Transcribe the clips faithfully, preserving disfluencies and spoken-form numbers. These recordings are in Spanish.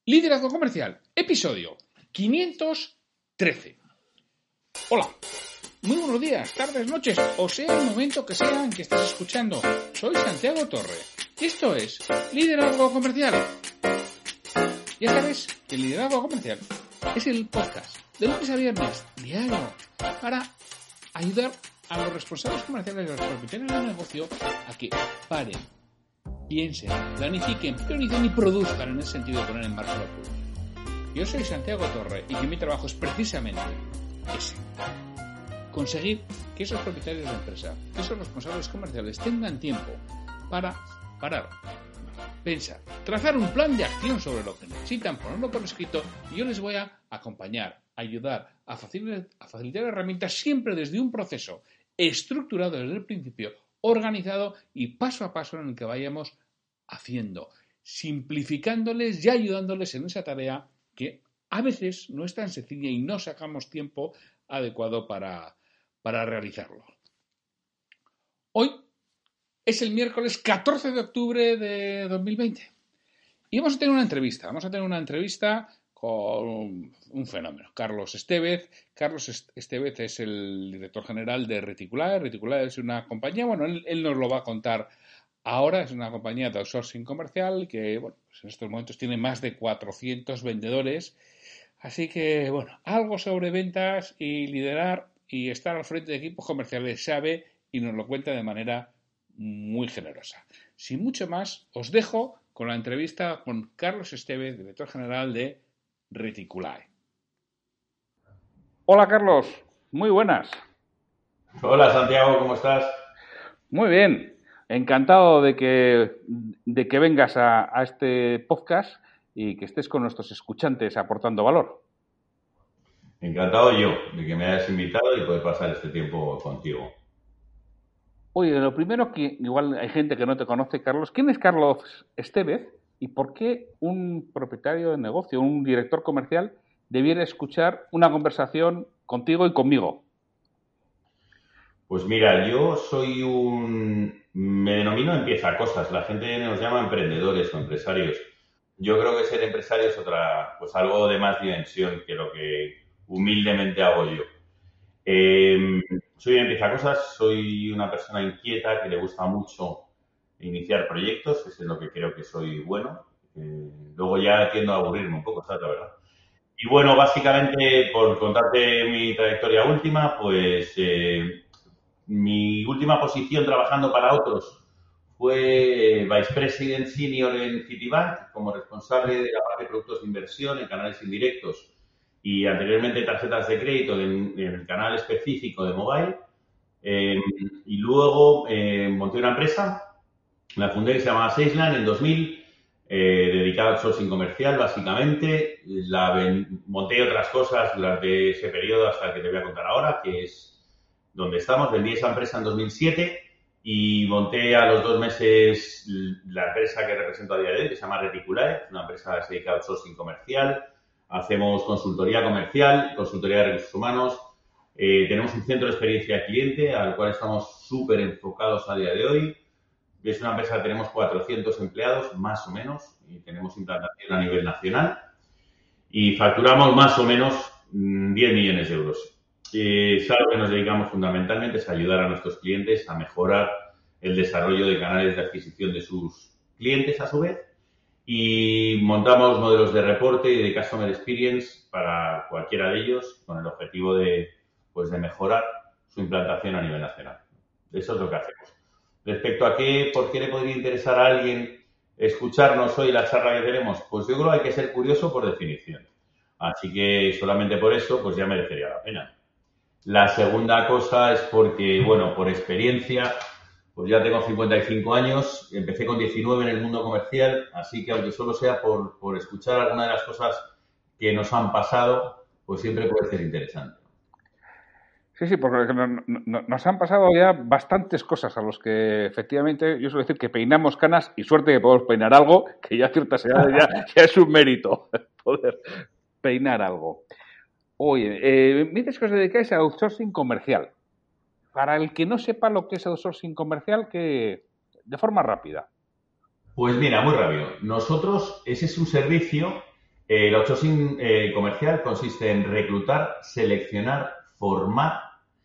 Liderazgo Comercial, episodio quinientos trece. Hola, muy buenos días, tardes, noches, o sea el momento que sea en que estés escuchando. Soy Santiago Torre y esto es Liderazgo Comercial. Ya sabes que el Liderazgo Comercial es el podcast de lunes a viernes diario para ayudar a los responsables comerciales de los propietarios del negocio a que paren, piensen, planifiquen, prioricen y produzcan en el sentido de poner en marcha los productos. Yo soy Santiago Torre y que mi trabajo es precisamente ese. Conseguir que esos propietarios de empresa, que esos responsables comerciales tengan tiempo para parar, pensar, trazar un plan de acción sobre lo que necesitan, ponerlo por escrito y yo les voy a acompañar, ayudar, a facilitar, a facilitar herramientas siempre desde un proceso estructurado desde el principio, organizado y paso a paso en el que vayamos haciendo, simplificándoles y ayudándoles en esa tarea que a veces no es tan sencilla y no sacamos tiempo adecuado para, para realizarlo. Hoy es el miércoles catorce de octubre de dos mil veinte y vamos a tener una entrevista, vamos a tener una entrevista con un fenómeno, Carlos Estévez. Carlos Estévez es el director general de Reticulae. Reticulae es una compañía, bueno, él, él nos lo va a contar ahora, es una compañía de outsourcing comercial que, bueno, pues en estos momentos tiene más de cuatrocientos vendedores, así que, bueno, algo sobre ventas y liderar y estar al frente de equipos comerciales sabe y nos lo cuenta de manera muy generosa. Sin mucho más, os dejo con la entrevista con Carlos Estévez, director general de Reticulae. Hola Carlos, muy buenas. Hola Santiago, ¿cómo estás? Muy bien, encantado de que, de que vengas a, a este podcast y que estés con nuestros escuchantes aportando valor. Encantado yo de que me hayas invitado y poder pasar este tiempo contigo. Oye, lo primero que igual hay gente que no te conoce, Carlos. ¿Quién es Carlos Estévez y por qué un propietario de negocio, un director comercial, debiera escuchar una conversación contigo y conmigo? Pues mira, yo soy un... me denomino empieza cosas. La gente nos llama emprendedores o empresarios. Yo creo que ser empresario es otra, pues algo de más dimensión que lo que humildemente hago yo. Eh, soy un empieza cosas, soy una persona inquieta que le gusta mucho iniciar proyectos, eso es lo que creo que soy bueno. Eh, luego ya tiendo a aburrirme un poco, ¿sabes? La verdad. Y bueno, básicamente, por contarte mi trayectoria última, pues eh, mi última posición trabajando para otros fue Vice President Senior en Citibank, como responsable de la parte de productos de inversión en canales indirectos y anteriormente tarjetas de crédito en, en el canal específico de mobile. Eh, y luego eh, monté una empresa, la fundé, que se llamaba Seisland en dos mil, eh, dedicada al outsourcing comercial, básicamente. La ven, monté otras cosas durante ese periodo hasta el que te voy a contar ahora, que es donde estamos. Vendí esa empresa en dos mil siete y monté a los dos meses la empresa que represento a día de hoy, que se llama Reticulae, una empresa que se dedica al outsourcing comercial. Hacemos consultoría comercial, consultoría de recursos humanos. Eh, tenemos un centro de experiencia de cliente al cual estamos súper enfocados a día de hoy. Es una empresa que tenemos cuatrocientos empleados, más o menos, y tenemos implantación a nivel nacional. Y facturamos más o menos diez millones de euros. Eh, es algo que nos dedicamos fundamentalmente, es ayudar a nuestros clientes a mejorar el desarrollo de canales de adquisición de sus clientes a su vez. Y montamos modelos de reporte y de Customer Experience para cualquiera de ellos con el objetivo de, pues, de mejorar su implantación a nivel nacional. Eso es lo que hacemos. Respecto a qué, por qué le podría interesar a alguien escucharnos hoy la charla que tenemos, pues yo creo que hay que ser curioso por definición. Así que solamente por eso, pues ya merecería la pena. La segunda cosa es porque, bueno, por experiencia, pues ya tengo cincuenta y cinco años, empecé con diecinueve en el mundo comercial, así que aunque solo sea por, por escuchar alguna de las cosas que nos han pasado, pues siempre puede ser interesante. Sí, sí, porque nos han pasado ya bastantes cosas a los que efectivamente yo suelo decir que peinamos canas y suerte que podemos peinar algo, que ya a ciertas edades ya, ya es un mérito poder peinar algo. Oye, eh, me dices que os dedicáis a outsourcing comercial. Para el que no sepa lo que es outsourcing comercial, que de forma rápida. Pues mira, muy rápido. Nosotros, ese es un servicio El outsourcing eh, comercial consiste en reclutar, seleccionar, formar,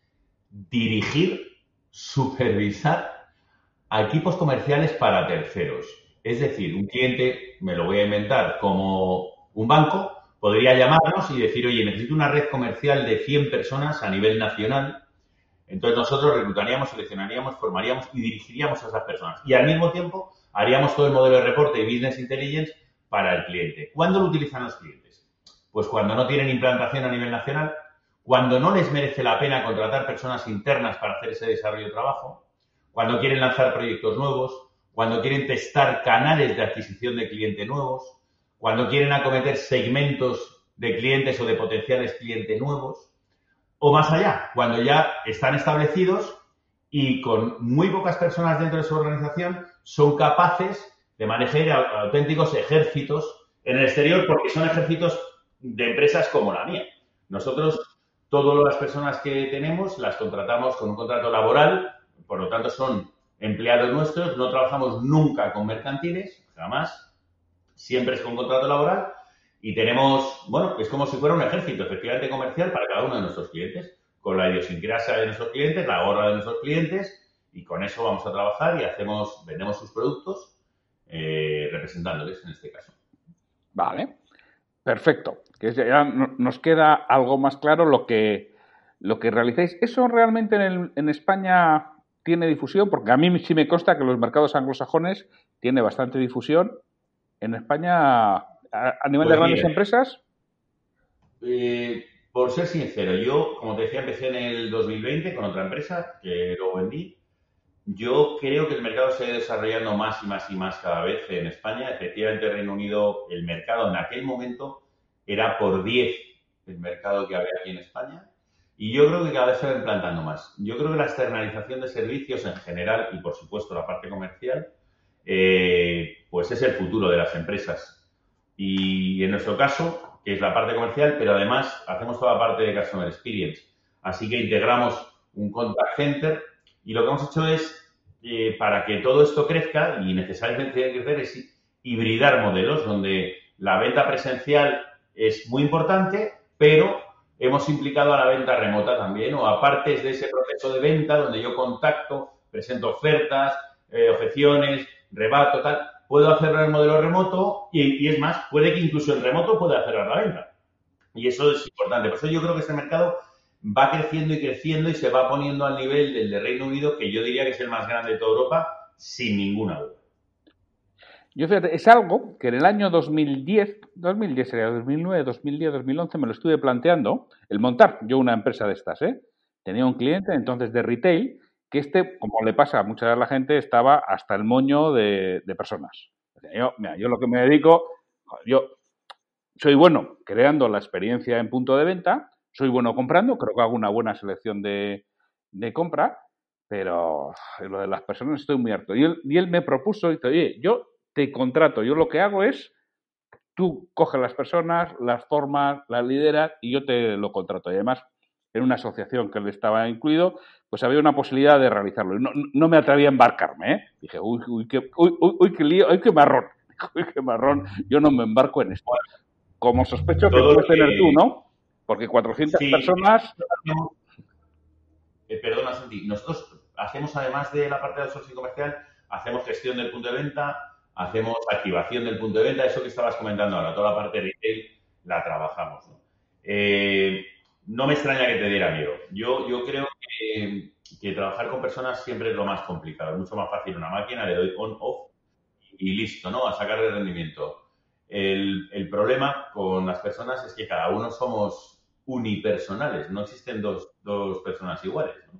dirigir, supervisar a equipos comerciales para terceros. Es decir, un cliente, me lo voy a inventar, como un banco, podría llamarnos y decir, oye, necesito una red comercial de cien personas a nivel nacional. Entonces nosotros reclutaríamos, seleccionaríamos, formaríamos y dirigiríamos a esas personas. Y al mismo tiempo haríamos todo el modelo de reporte y business intelligence para el cliente. ¿Cuándo lo utilizan los clientes? Pues cuando no tienen implantación a nivel nacional, cuando no les merece la pena contratar personas internas para hacer ese desarrollo de trabajo, cuando quieren lanzar proyectos nuevos, cuando quieren testar canales de adquisición de clientes nuevos, cuando quieren acometer segmentos de clientes o de potenciales clientes nuevos, o más allá, cuando ya están establecidos y con muy pocas personas dentro de su organización son capaces de manejar auténticos ejércitos en el exterior, porque son ejércitos de empresas como la mía. Nosotros, todas las personas que tenemos las contratamos con un contrato laboral, por lo tanto son empleados nuestros, no trabajamos nunca con mercantiles, jamás, siempre es con contrato laboral. Y tenemos, bueno, es como si fuera un ejército efectivamente comercial para cada uno de nuestros clientes, con la idiosincrasia de nuestros clientes, la gorra de nuestros clientes, y con eso vamos a trabajar y hacemos, vendemos sus productos eh, representándoles en este caso. Vale, perfecto. Que ya nos queda algo más claro lo que, lo que realizáis. ¿Eso realmente en, el, en España tiene difusión? Porque a mí sí me consta que los mercados anglosajones tiene bastante difusión. En España... ¿A nivel pues de grandes mira, empresas? Eh, por ser sincero, yo, como te decía, empecé en el dos mil veinte con otra empresa que luego vendí. Yo creo que el mercado se ha desarrollando más y más y más cada vez en España. Efectivamente, Reino Unido, el mercado en aquel momento era por diez el mercado que había aquí en España. Y yo creo que cada vez se va implantando más. Yo creo que la externalización de servicios en general y, por supuesto, la parte comercial, eh, pues es el futuro de las empresas. Y en nuestro caso, que es la parte comercial, pero además hacemos toda la parte de Customer Experience. Así que integramos un contact center y lo que hemos hecho es, eh, para que todo esto crezca, y necesariamente tiene que crecer, es hibridar modelos donde la venta presencial es muy importante, pero hemos implicado a la venta remota también, o a partes de ese proceso de venta donde yo contacto, presento ofertas, eh, objeciones, rebato, tal. Puedo hacerlo en el modelo remoto y, y es más, puede que incluso en remoto pueda hacer la venta. Y eso es importante. Por eso yo creo que este mercado va creciendo y creciendo y se va poniendo al nivel del de Reino Unido, que yo diría que es el más grande de toda Europa, sin ninguna duda. Yo fíjate, es algo que en el año dos mil diez, dos mil diez sería dos mil nueve, dos mil diez, dos mil once, me lo estuve planteando, el montar yo una empresa de estas, ¿eh? Tenía un cliente entonces de retail que este, como le pasa a mucha de la gente, estaba hasta el moño de, de personas. Yo, mira, yo lo que me dedico, yo soy bueno creando la experiencia en punto de venta, soy bueno comprando, creo que hago una buena selección de, de compra, pero lo de las personas estoy muy harto. Y él, y él me propuso, y dice, oye, yo te contrato, yo lo que hago es, tú coges las personas, las formas, las lideras y yo te lo contrato. Y además, en una asociación que él estaba incluido, pues había una posibilidad de realizarlo. No, no me atreví a embarcarme, ¿eh? Dije, uy, uy, qué, uy, uy, uy, qué lío, uy, qué marrón, uy, qué marrón, yo no me embarco en esto. Como sospecho que puedes tener tú, ¿no? Porque cuatrocientas sí, personas... Eh, perdona, Santi, nosotros hacemos, además de la parte de outsourcing comercial, hacemos gestión del punto de venta, hacemos activación del punto de venta, eso que estabas comentando ahora, toda la parte de retail la trabajamos, ¿no? Eh, no me extraña que te diera miedo. Yo, yo creo que, que trabajar con personas siempre es lo más complicado. Es mucho más fácil una máquina, le doy on-off y listo, ¿no? A sacar el rendimiento. El, el problema con las personas es que cada uno somos unipersonales, no existen dos, dos personas iguales, ¿no?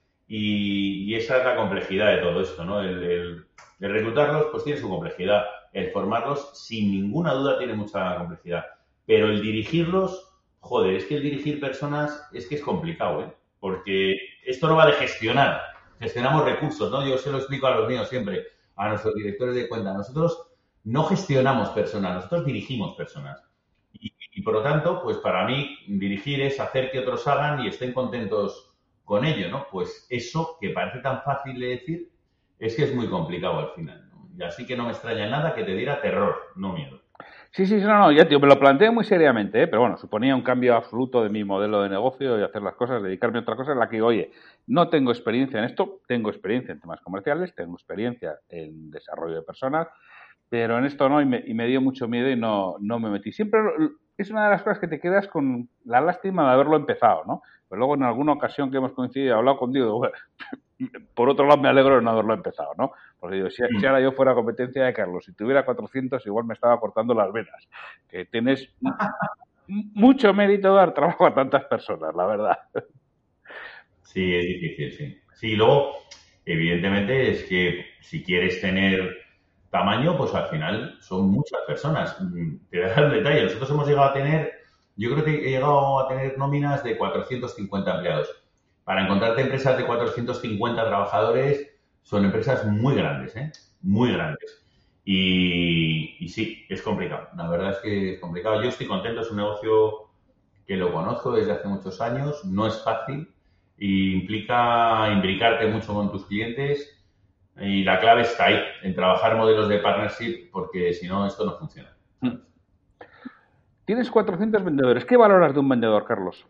Y, y esa es la complejidad de todo esto, ¿no? El, el, el reclutarlos, pues tiene su complejidad. El formarlos, sin ninguna duda, tiene mucha complejidad. Pero el dirigirlos, joder, es que el dirigir personas es que es complicado, ¿eh? Porque esto no va de gestionar. Gestionamos recursos, ¿no? Yo se lo explico a los míos siempre, a nuestros directores de cuenta. Nosotros no gestionamos personas, nosotros dirigimos personas. Y, y por lo tanto, pues para mí, dirigir es hacer que otros hagan y estén contentos con ello, ¿no? Pues eso, que parece tan fácil de decir, es que es muy complicado al final, ¿no? Y así que no me extraña nada que te diera terror, no miedo. Sí, sí, no, no, ya tío, me lo planteé muy seriamente, ¿eh? Pero bueno, suponía un cambio absoluto de mi modelo de negocio y hacer las cosas, dedicarme a otra cosa en la que, oye, no tengo experiencia en esto, tengo experiencia en temas comerciales, tengo experiencia en desarrollo de personas, pero en esto no, y me, y me dio mucho miedo y no, no me metí. Siempre es una de las cosas que te quedas con la lástima de haberlo empezado, ¿no? Pero luego en alguna ocasión que hemos coincidido y hablado contigo, bueno, por otro lado me alegro de no haberlo empezado, ¿no? Porque digo, si, si ahora yo fuera competencia de Carlos, si tuviera cuatrocientos, igual me estaba cortando las venas. Que tienes mucho mérito dar trabajo a tantas personas, la verdad. Sí, es difícil, sí. Sí, luego, evidentemente, es que si quieres tener tamaño, pues al final son muchas personas. Te voy a dar el detalle. Nosotros hemos llegado a tener, yo creo que he llegado a tener nóminas de cuatrocientos cincuenta empleados. Para encontrarte empresas de cuatrocientos cincuenta trabajadores, son empresas muy grandes, ¿eh? Muy grandes. Y, y sí, es complicado. La verdad es que es complicado. Yo estoy contento, es un negocio que lo conozco desde hace muchos años, no es fácil y implica imbricarte mucho con tus clientes y la clave está ahí, en trabajar modelos de partnership, porque si no, esto no funciona. Tienes cuatrocientos vendedores. ¿Qué valoras de un vendedor, Carlos?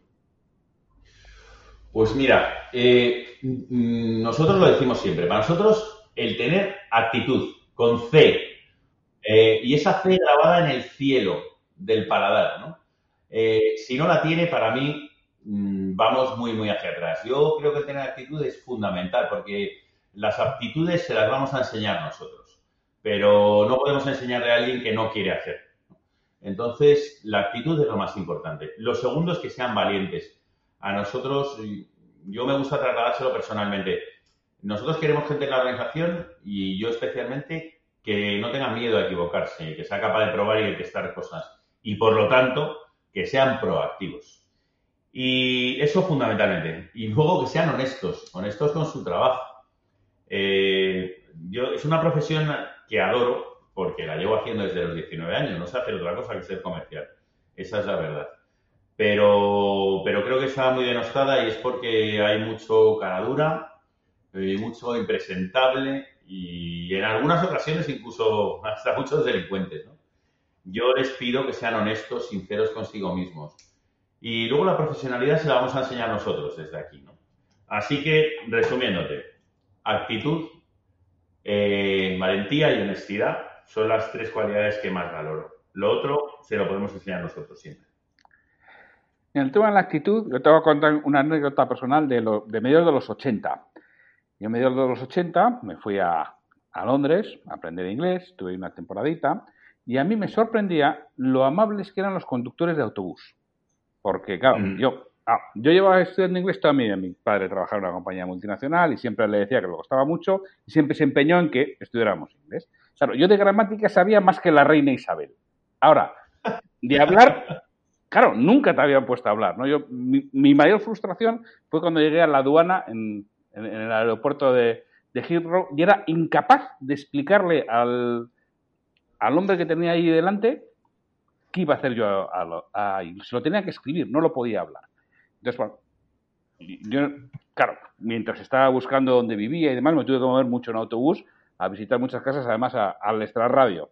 Pues mira, eh, nosotros lo decimos siempre. Para nosotros, el tener actitud con C eh, y esa C grabada en el cielo del paladar, ¿no? Eh, si no la tiene, para mí, mmm, vamos muy, muy hacia atrás. Yo creo que el tener actitud es fundamental porque las aptitudes se las vamos a enseñar nosotros, pero no podemos enseñarle a alguien que no quiere hacer. Entonces, la actitud es lo más importante. Lo segundo es que sean valientes. A nosotros, yo me gusta trasladárselo personalmente. Nosotros queremos gente en la organización y yo especialmente que no tenga miedo a equivocarse, que sea capaz de probar y de testar cosas. Y por lo tanto, que sean proactivos. Y eso fundamentalmente. Y luego que sean honestos, honestos con su trabajo. Eh, yo, es una profesión que adoro porque la llevo haciendo desde los diecinueve años. No sé hacer otra cosa que ser comercial. Esa es la verdad. Pero, pero creo que está muy denostada y es porque hay mucho cara dura, eh, mucho impresentable y en algunas ocasiones incluso hasta muchos delincuentes, ¿no? Yo les pido que sean honestos, sinceros consigo mismos. Y luego la profesionalidad se la vamos a enseñar nosotros desde aquí, ¿no? Así que, resumiéndote, actitud, eh, valentía y honestidad son las tres cualidades que más valoro. Lo otro se lo podemos enseñar nosotros siempre. En el tema de la actitud, yo te voy a contar una anécdota personal de, lo, de mediados de los ochenta. Yo en mediados de los ochenta me fui a, a Londres a aprender inglés, tuve una temporadita, y a mí me sorprendía lo amables que eran los conductores de autobús. Porque, claro, mm. yo, ah, yo llevaba estudiando inglés toda mi vida. Mi padre trabajaba en una compañía multinacional y siempre le decía que le costaba mucho y siempre se empeñó en que estudiáramos inglés. Claro, yo de gramática sabía más que la reina Isabel. Ahora, de hablar, claro, nunca te habían puesto a hablar, ¿no? Yo, mi, mi mayor frustración fue cuando llegué a la aduana en, en, en el aeropuerto de, de Heathrow y era incapaz de explicarle al, al hombre que tenía ahí delante qué iba a hacer yo a, a, a, se lo tenía que escribir, no lo podía hablar. Entonces, bueno, yo, claro, mientras estaba buscando dónde vivía y demás, me tuve que mover mucho en autobús a visitar muchas casas, además a, al extrarradio.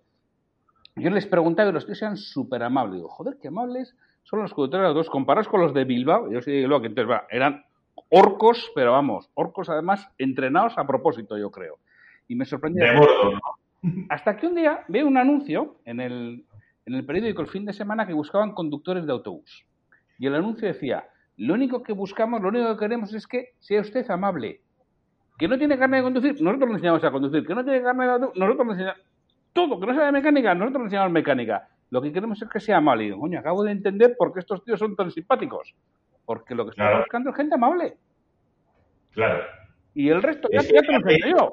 Yo les preguntaba y los tíos eran súper amables. Digo, joder, qué amables son los conductores de autobús comparados con los de Bilbao. Yo soy de Bilbao, que entonces va, eran orcos, pero vamos, orcos además entrenados a propósito, yo creo. Y me sorprendió. De bordo, ¿no? Hasta que un día veo un anuncio en el, en el periódico el fin de semana que buscaban conductores de autobús. Y el anuncio decía, lo único que buscamos, lo único que queremos es que sea usted amable. Que no tiene carne de conducir, nosotros le enseñamos a conducir. Que no tiene carne de autobús, nosotros le enseñamos... Todo, que no sabe mecánica, nosotros le enseñamos mecánica. Lo que queremos es que sea amable. Y digo, coño, acabo de entender por qué estos tíos son tan simpáticos. Porque lo que estamos claro. buscando es gente amable. Claro. Y el resto ya, ya te lo enseño yo.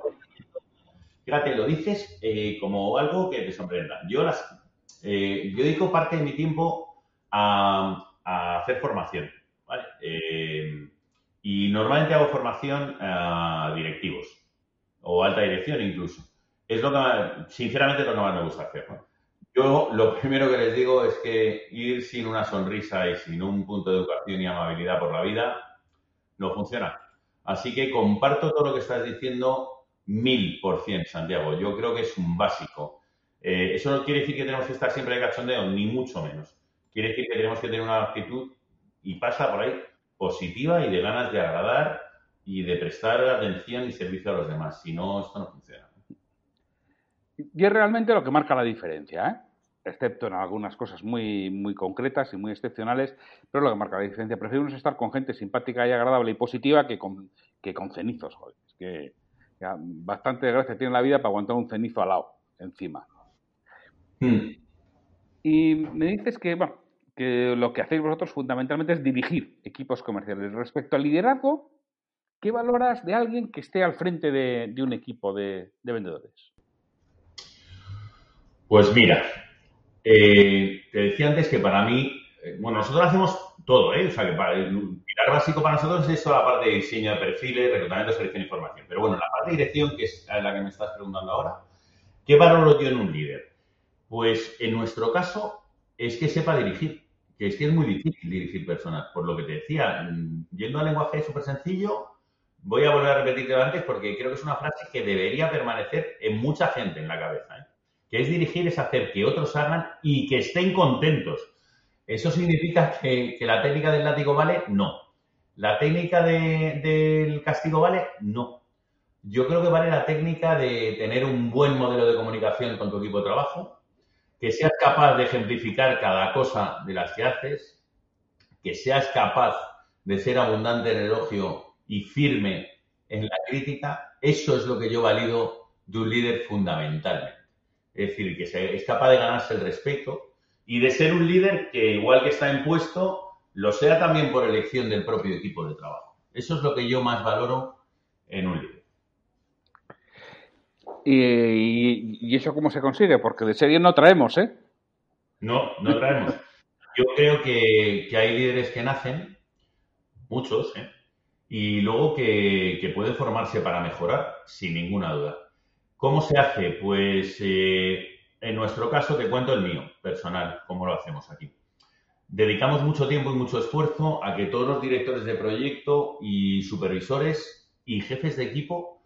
Fíjate, lo dices eh, como algo que te sorprenda. Yo, las, eh, yo dedico parte de mi tiempo a, a hacer formación, ¿vale? Eh, y normalmente hago formación a directivos o alta dirección incluso. Es lo que, sinceramente, es lo que más me gusta hacer, ¿no? Yo lo primero que les digo es que ir sin una sonrisa y sin un punto de educación y amabilidad por la vida no funciona. Así que comparto todo lo que estás diciendo mil por cien, Santiago. Yo creo que es un básico. Eh, eso no quiere decir que tenemos que estar siempre de cachondeo, ni mucho menos. Quiere decir que tenemos que tener una actitud, y pasa por ahí, positiva y de ganas de agradar y de prestar atención y servicio a los demás. Si no, esto no funciona. Y es realmente lo que marca la diferencia, ¿eh? Excepto en algunas cosas muy, muy concretas y muy excepcionales, pero lo que marca la diferencia. Preferimos estar con gente simpática y agradable y positiva que con, que con cenizos, joder. Es que ya, bastante gracia tiene la vida para aguantar un cenizo al lado, encima. Hmm. Y me dices que, bueno, que lo que hacéis vosotros fundamentalmente es dirigir equipos comerciales. Respecto al liderazgo, ¿qué valoras de alguien que esté al frente de, de un equipo de, de vendedores? Pues mira, eh, te decía antes que para mí, eh, bueno, nosotros hacemos todo, ¿eh? O sea, que para, el pilar básico para nosotros es toda la parte de diseño de perfiles, reclutamiento, selección e información. Pero bueno, la parte de dirección, que es la que me estás preguntando ahora, ¿qué valoro yo en un líder? Pues en nuestro caso es que sepa dirigir, que es que es muy difícil dirigir personas. Por lo que te decía, yendo al lenguaje súper sencillo, voy a volver a repetirlo antes porque creo que es una frase que debería permanecer en mucha gente en la cabeza, ¿eh? Que es dirigir, es hacer que otros hagan y que estén contentos. ¿Eso significa que, que la técnica del látigo vale? No. ¿La técnica de, del castigo vale? No. Yo creo que vale la técnica de tener un buen modelo de comunicación con tu equipo de trabajo, que seas capaz de ejemplificar cada cosa de las que haces, que seas capaz de ser abundante en el elogio y firme en la crítica. Eso es lo que yo valido de un líder fundamentalmente. Es decir, que es capaz de ganarse el respeto y de ser un líder que, igual que está impuesto, lo sea también por elección del propio equipo de trabajo. Eso es lo que yo más valoro en un líder. ¿Y, y eso cómo se consigue? Porque de serie no traemos, ¿eh? No, no traemos. Yo creo que, que hay líderes que nacen, muchos, ¿eh? Y luego que, que pueden formarse para mejorar, sin ninguna duda. ¿Cómo se hace? Pues eh, en nuestro caso te cuento el mío, personal, cómo lo hacemos aquí. Dedicamos mucho tiempo y mucho esfuerzo a que todos los directores de proyecto y supervisores y jefes de equipo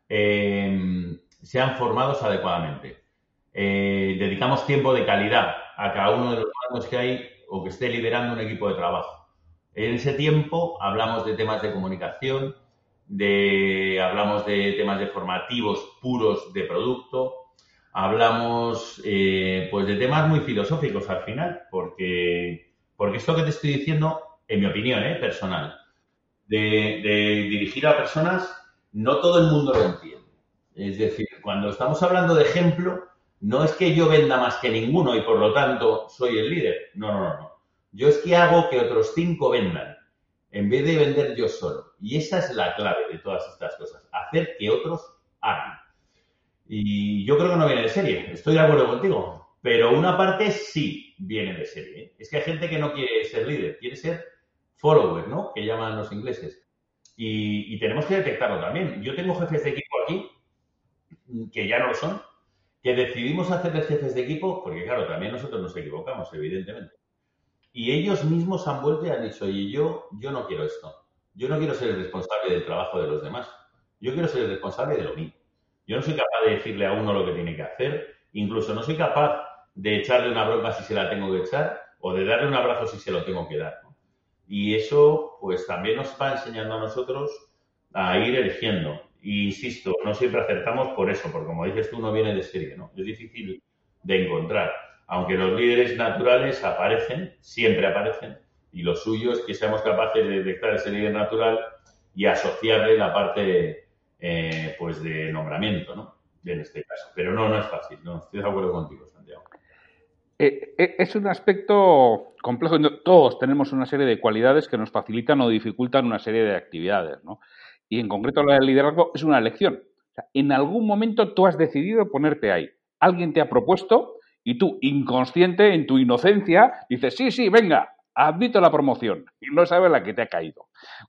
eh, sean formados adecuadamente. Eh, dedicamos tiempo de calidad a cada uno de los mandos que hay o que esté liderando un equipo de trabajo. En ese tiempo hablamos de temas de comunicación, de, hablamos de temas de formativos puros de producto, hablamos eh, pues de temas muy filosóficos al final, porque, porque esto que te estoy diciendo, en mi opinión, eh, personal, de, de dirigir a personas, no todo el mundo lo entiende. Es decir, cuando estamos hablando de ejemplo, no es que yo venda más que ninguno y por lo tanto soy el líder. No, no, no, no. Yo es que hago que otros cinco vendan en vez de vender yo solo. Y esa es la clave de todas estas cosas. Hacer que otros hagan. Y yo creo que no viene de serie. Estoy de acuerdo contigo. Pero una parte sí viene de serie, ¿eh? Es que hay gente que no quiere ser líder. Quiere ser follower, ¿no? Que llaman los ingleses. Y, y tenemos que detectarlo también. Yo tengo jefes de equipo aquí, que ya no lo son, que decidimos hacerles jefes de equipo, porque claro, también nosotros nos equivocamos, evidentemente. Y ellos mismos han vuelto y han dicho, oye, yo, yo no quiero esto. Yo no quiero ser el responsable del trabajo de los demás. Yo quiero ser el responsable de lo mío. Yo no soy capaz de decirle a uno lo que tiene que hacer. Incluso no soy capaz de echarle una bronca si se la tengo que echar o de darle un abrazo si se lo tengo que dar, ¿no? Y eso, pues, también nos va enseñando a nosotros a ir eligiendo. Y insisto, no siempre acertamos por eso, porque como dices tú, no viene de serie, ¿no? Es difícil de encontrar. Aunque los líderes naturales aparecen, siempre aparecen, y lo suyo es que seamos capaces de detectar ese líder natural y asociarle la parte eh, pues de nombramiento, ¿no? En este caso. Pero no, no es fácil, no, estoy de acuerdo contigo, Santiago. Eh, eh, es un aspecto complejo. Todos tenemos una serie de cualidades que nos facilitan o dificultan una serie de actividades, ¿no? Y en concreto la del liderazgo es una elección. O sea, en algún momento tú has decidido ponerte ahí. Alguien te ha propuesto y tú, inconsciente, en tu inocencia, dices, sí, sí, venga, admito la promoción. Y no sabes la que te ha caído.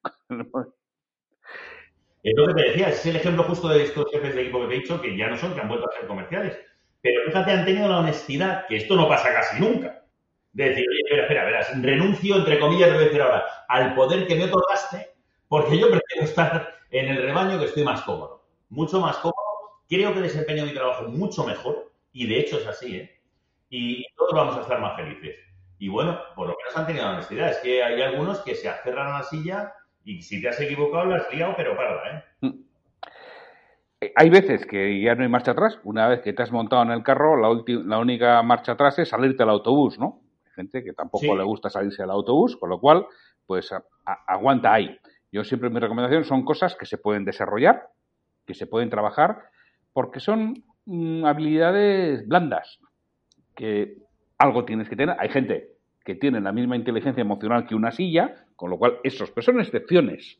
Es lo que te decía, es el ejemplo justo de estos jefes de equipo que te he dicho, que ya no son, que han vuelto a ser comerciales. Pero fíjate, han tenido la honestidad, que esto no pasa casi nunca, de decir, oye, espera, espera, verás, renuncio, entre comillas, te voy a decir ahora, al poder que me otorgaste, porque yo prefiero estar en el rebaño, que estoy más cómodo. Mucho más cómodo, creo que desempeño mi trabajo mucho mejor Y de hecho es así, ¿eh? Y, y todos vamos a estar más felices. Y bueno, por lo menos han tenido honestidad. Es que hay algunos que se aferran a la silla y si te has equivocado la has liado, pero parda, ¿eh? Hay veces que ya no hay marcha atrás. Una vez que te has montado en el carro, la, ulti- la única marcha atrás es salirte al autobús, ¿no? Hay gente que tampoco Sí. le gusta salirse al autobús, con lo cual, pues a- a- aguanta ahí. Yo siempre mi recomendación son cosas que se pueden desarrollar, que se pueden trabajar, porque son mm, habilidades blandas, que algo tienes que tener. Hay gente que tiene la misma inteligencia emocional que una silla, con lo cual esos, pero son excepciones.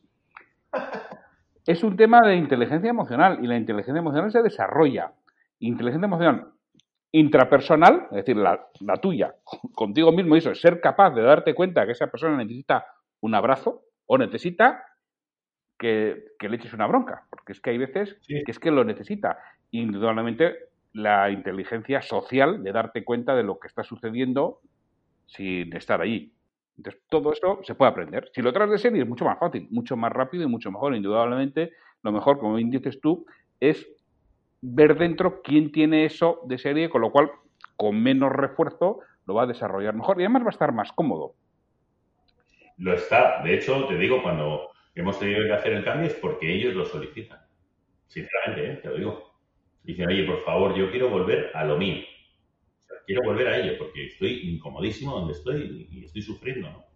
Es un tema de inteligencia emocional y la inteligencia emocional se desarrolla. Inteligencia emocional intrapersonal, es decir, la, la tuya, contigo mismo, y eso es ser capaz de darte cuenta que esa persona necesita un abrazo o necesita que, que le eches una bronca, porque es que hay veces Sí. que es que lo necesita. Indudablemente la inteligencia social de darte cuenta de lo que está sucediendo sin estar allí. Entonces, todo eso se puede aprender. Si lo traes de serie es mucho más fácil, mucho más rápido y mucho mejor. Indudablemente, lo mejor, como bien dices tú, es ver dentro quién tiene eso de serie, con lo cual, con menos refuerzo, lo va a desarrollar mejor y además va a estar más cómodo. Lo está. De hecho, te digo, cuando hemos tenido que hacer el cambio es porque ellos lo solicitan. Sinceramente, ¿eh? Te lo digo. Dicen, oye, por favor, yo quiero volver a lo mío. O sea, quiero volver a ello porque estoy incomodísimo donde estoy y estoy sufriendo, ¿no?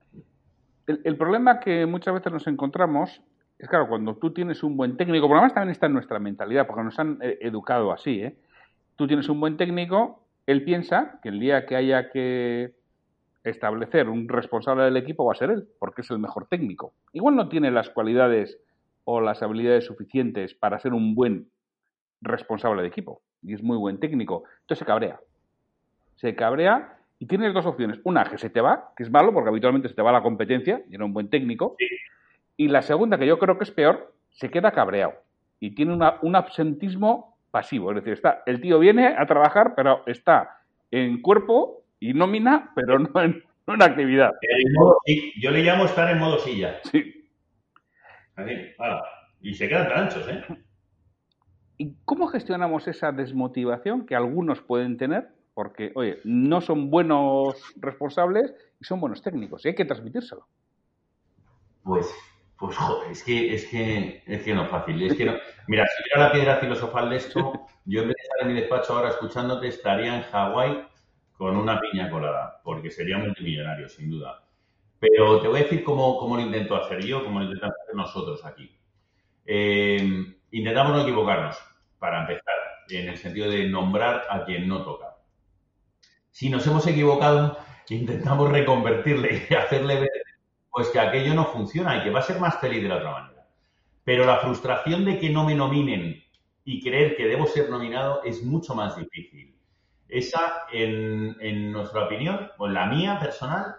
El, el problema que muchas veces nos encontramos es, claro, cuando tú tienes un buen técnico, por lo menos también está en nuestra mentalidad, porque nos han eh, educado así, ¿eh? Tú tienes un buen técnico, él piensa que el día que haya que establecer un responsable del equipo va a ser él, porque es el mejor técnico. Igual no tiene las cualidades o las habilidades suficientes para ser un buen responsable de equipo, y es muy buen técnico. Entonces se cabrea. Se cabrea y tienes dos opciones. Una, que se te va, que es malo, porque habitualmente se te va la competencia, y era un buen técnico. Sí. Y la segunda, que yo creo que es peor, se queda cabreado y tiene una, un absentismo pasivo. Es decir, está, el tío viene a trabajar, pero está en cuerpo y nómina, pero no en, no en actividad. En modo, sí, yo le llamo estar en modo silla. Sí. Así, ala. Y se quedan tan anchos, ¿eh? ¿Y cómo gestionamos esa desmotivación que algunos pueden tener? Porque, oye, no son buenos responsables y son buenos técnicos, y hay que transmitírselo. Pues, pues joder, es que, es que, es que no es fácil. Es que no. Mira, si hubiera la piedra filosofal de esto, yo en vez de estar en mi despacho ahora escuchándote, estaría en Hawái con una piña colada, porque sería multimillonario, sin duda. Pero te voy a decir cómo, cómo lo intento hacer yo, cómo lo intentamos hacer nosotros aquí. Eh, intentamos no equivocarnos, para empezar, en el sentido de nombrar a quien no toca. Si nos hemos equivocado, intentamos reconvertirle y hacerle ver pues que aquello no funciona y que va a ser más feliz de la otra manera. Pero la frustración de que no me nominen y creer que debo ser nominado es mucho más difícil. Esa, en, en nuestra opinión, o en la mía personal,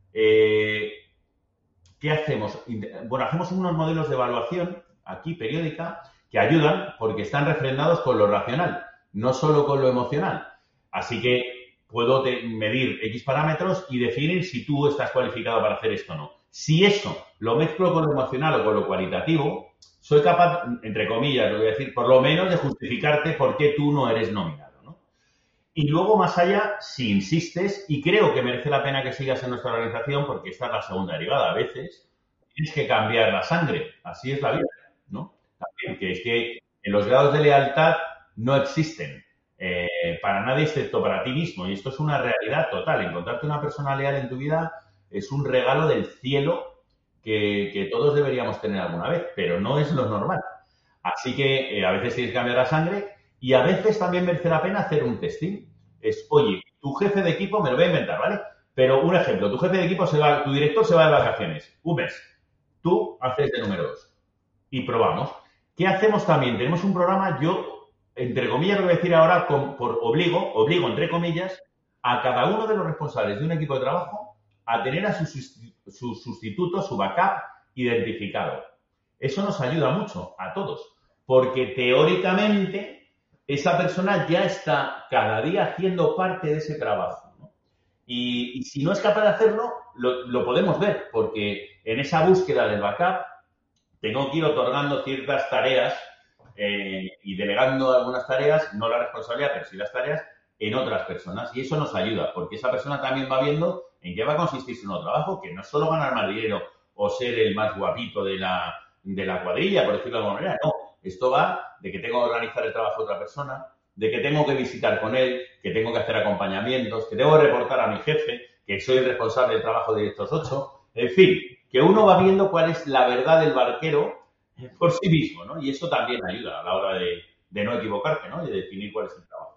eh, ¿qué hacemos? Bueno, hacemos unos modelos de evaluación, aquí periódica, que ayudan porque están refrendados con lo racional, no solo con lo emocional. Así que puedo medir X parámetros y definir si tú estás cualificado para hacer esto o no. Si eso lo mezclo con lo emocional o con lo cualitativo, soy capaz, entre comillas, lo voy a decir, por lo menos de justificarte por qué tú no eres nominado, ¿no? Y luego, más allá, si insistes, y creo que merece la pena que sigas en nuestra organización, porque esta es la segunda derivada, a veces tienes que cambiar la sangre, así es la vida, ¿no? También, que es que en los grados de lealtad no existen eh, para nadie excepto para ti mismo, y esto es una realidad total. Encontrarte una persona leal en tu vida es un regalo del cielo que, que todos deberíamos tener alguna vez, pero no es lo normal. Así que eh, a veces tienes que cambiar la sangre y a veces también merece la pena hacer un testing. Es, oye, tu jefe de equipo, me lo voy a inventar, ¿vale? Pero un ejemplo, tu jefe de equipo se va, tu director se va de vacaciones, un mes. Tú haces de número dos y probamos. ¿Qué hacemos también? Tenemos un programa, yo, entre comillas, lo voy a decir ahora, con, por obligo, obligo, entre comillas, a cada uno de los responsables de un equipo de trabajo a tener a su, su sustituto, su backup, identificado. Eso nos ayuda mucho a todos, porque teóricamente esa persona ya está cada día haciendo parte de ese trabajo, ¿no? Y, y si no es capaz de hacerlo, lo, lo podemos ver, porque en esa búsqueda del backup tengo que ir otorgando ciertas tareas eh, y delegando algunas tareas, no la responsabilidad, pero sí las tareas, en otras personas. Y eso nos ayuda, porque esa persona también va viendo en qué va a consistir su nuevo trabajo, que no es solo ganar más dinero o ser el más guapito de la, de la cuadrilla, por decirlo de alguna manera. No, esto va de que tengo que organizar el trabajo de otra persona, de que tengo que visitar con él, que tengo que hacer acompañamientos, que tengo que reportar a mi jefe, que soy el responsable del trabajo de estos ocho. En fin, que uno va viendo cuál es la verdad del barquero por sí mismo, ¿no? Y eso también ayuda a la hora de, de no equivocarte, ¿no? Y de definir cuál es el trabajo.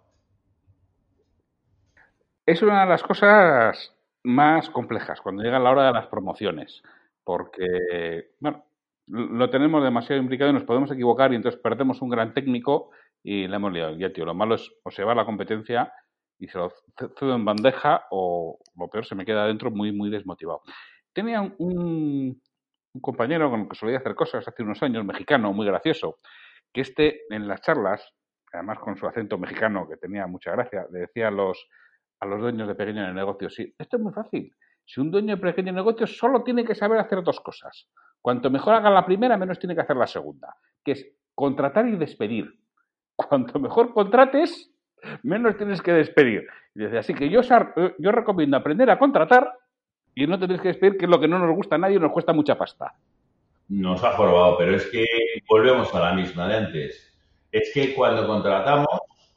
Es una de las cosas más complejas cuando llega la hora de las promociones, porque, bueno, lo tenemos demasiado implicado y nos podemos equivocar y entonces perdemos un gran técnico y le hemos liado. Ya, tío, lo malo es o se va a la competencia y se lo cedo en bandeja o, lo peor, se me queda adentro muy, muy desmotivado. Tenía un, un compañero con el que solía hacer cosas hace unos años, mexicano, muy gracioso, que este, en las charlas, además con su acento mexicano que tenía mucha gracia, le decía a los a los dueños de pequeños negocios. Sí, esto es muy fácil. Si un dueño de pequeño negocio solo tiene que saber hacer dos cosas. Cuanto mejor haga la primera, menos tiene que hacer la segunda, que es contratar y despedir. Cuanto mejor contrates, menos tienes que despedir. Y dice, así que yo, yo recomiendo aprender a contratar y no tenéis que despedir, que es lo que no nos gusta a nadie y nos cuesta mucha pasta. Nos ha jorobado, pero es que volvemos a la misma de antes. Es que cuando contratamos,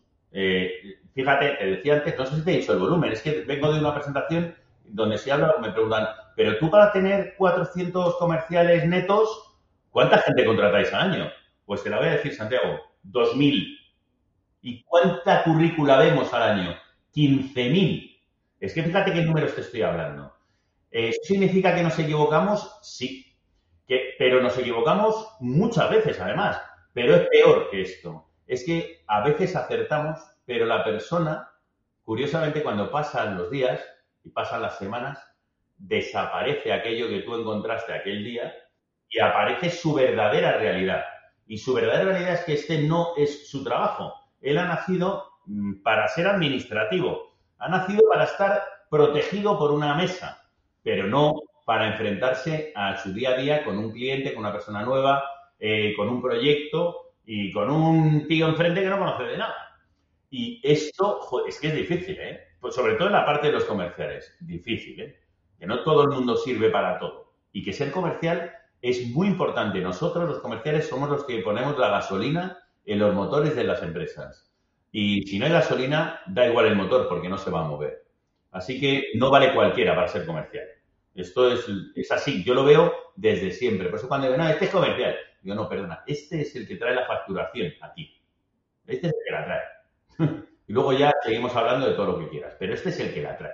eh, fíjate, te decía antes, no sé si te he dicho el volumen, es que vengo de una presentación donde se habla, me preguntan, pero tú para tener cuatrocientos comerciales netos, ¿cuánta gente contratáis al año? Pues te la voy a decir, Santiago, dos mil. ¿Y cuánta currícula vemos al año? quince mil. Es que fíjate qué números te estoy hablando. ¿Eso significa que nos equivocamos? Sí. Que, pero nos equivocamos muchas veces, además. Pero es peor que esto. Es que a veces acertamos, pero la persona, curiosamente, cuando pasan los días y pasan las semanas, desaparece aquello que tú encontraste aquel día y aparece su verdadera realidad. Y su verdadera realidad es que este no es su trabajo. Él ha nacido para ser administrativo. Ha nacido para estar protegido por una mesa, pero no para enfrentarse a su día a día con un cliente, con una persona nueva, eh, con un proyecto y con un tío enfrente que no conoce de nada. Y esto, joder, es que es difícil, ¿eh? Pues sobre todo en la parte de los comerciales. Difícil, ¿eh? Que no todo el mundo sirve para todo. Y que ser comercial es muy importante. Nosotros, los comerciales, somos los que ponemos la gasolina en los motores de las empresas. Y si no hay gasolina, da igual el motor porque no se va a mover. Así que no vale cualquiera para ser comercial. Esto es, es así, yo lo veo desde siempre. Por eso cuando digo, no, este es comercial. Digo, no, perdona, este es el que trae la facturación aquí. Este es el que la trae. Y luego ya seguimos hablando de todo lo que quieras, pero este es el que la trae.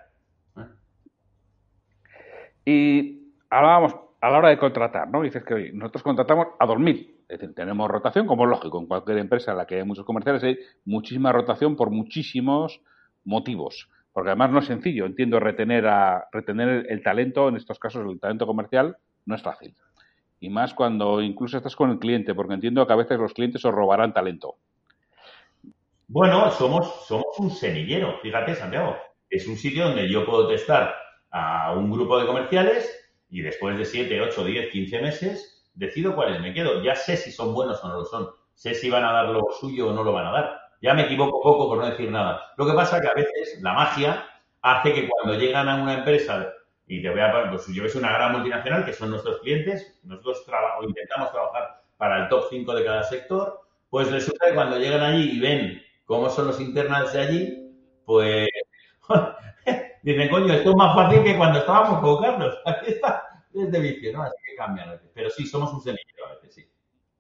¿Eh? Y hablábamos a la hora de contratar, ¿no? Dices que nosotros contratamos a dos mil. Es decir, tenemos rotación, como es lógico, en cualquier empresa en la que hay muchos comerciales hay muchísima rotación por muchísimos motivos. Porque además no es sencillo, entiendo, retener a retener el, el talento, en estos casos el talento comercial, no es fácil. Y más cuando incluso estás con el cliente, porque entiendo que a veces los clientes os robarán talento. Bueno, somos, somos un semillero, fíjate, Santiago. Es un sitio donde yo puedo testar a un grupo de comerciales y después de siete, ocho, diez, quince meses decido cuáles me quedo. Ya sé si son buenos o no lo son. Sé si van a dar lo suyo o no lo van a dar. Ya me equivoco poco por no decir nada. Lo que pasa es que a veces la magia hace que cuando llegan a una empresa, y te voy a pues yo ves una gran multinacional, que son nuestros clientes, nosotros traba, o intentamos trabajar para el top cinco de cada sector, pues resulta que cuando llegan allí y ven cómo son los internals de allí, pues dicen, coño, esto es más fácil que cuando estábamos con Carlos. Aquí está, es de vicio, ¿no? Así que cambian a veces. Pero sí, somos un semillero a veces, sí.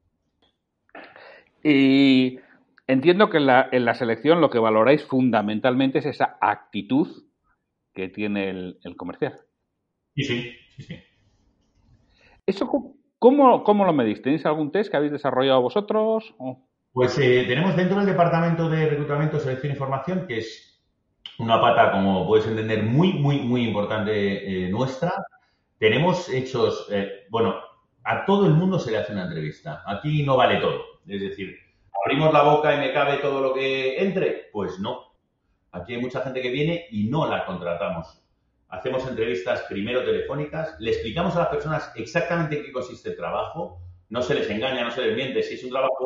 Y entiendo que en la, en la selección lo que valoráis fundamentalmente es esa actitud que tiene el, el comercial. Sí, sí, sí, sí. ¿Eso cómo, cómo lo medís? ¿Tenéis algún test que habéis desarrollado vosotros? ¿O? Pues eh, tenemos dentro del departamento de reclutamiento, selección y formación, que es una pata, como puedes entender, muy, muy, muy importante eh, nuestra. Tenemos hechos, eh, bueno, a todo el mundo se le hace una entrevista. Aquí no vale todo. Es decir, ¿abrimos la boca y me cabe todo lo que entre? Pues no. Aquí hay mucha gente que viene y no la contratamos. Hacemos entrevistas primero telefónicas, le explicamos a las personas exactamente en qué consiste el trabajo, no se les engaña, no se les miente. Si es un trabajo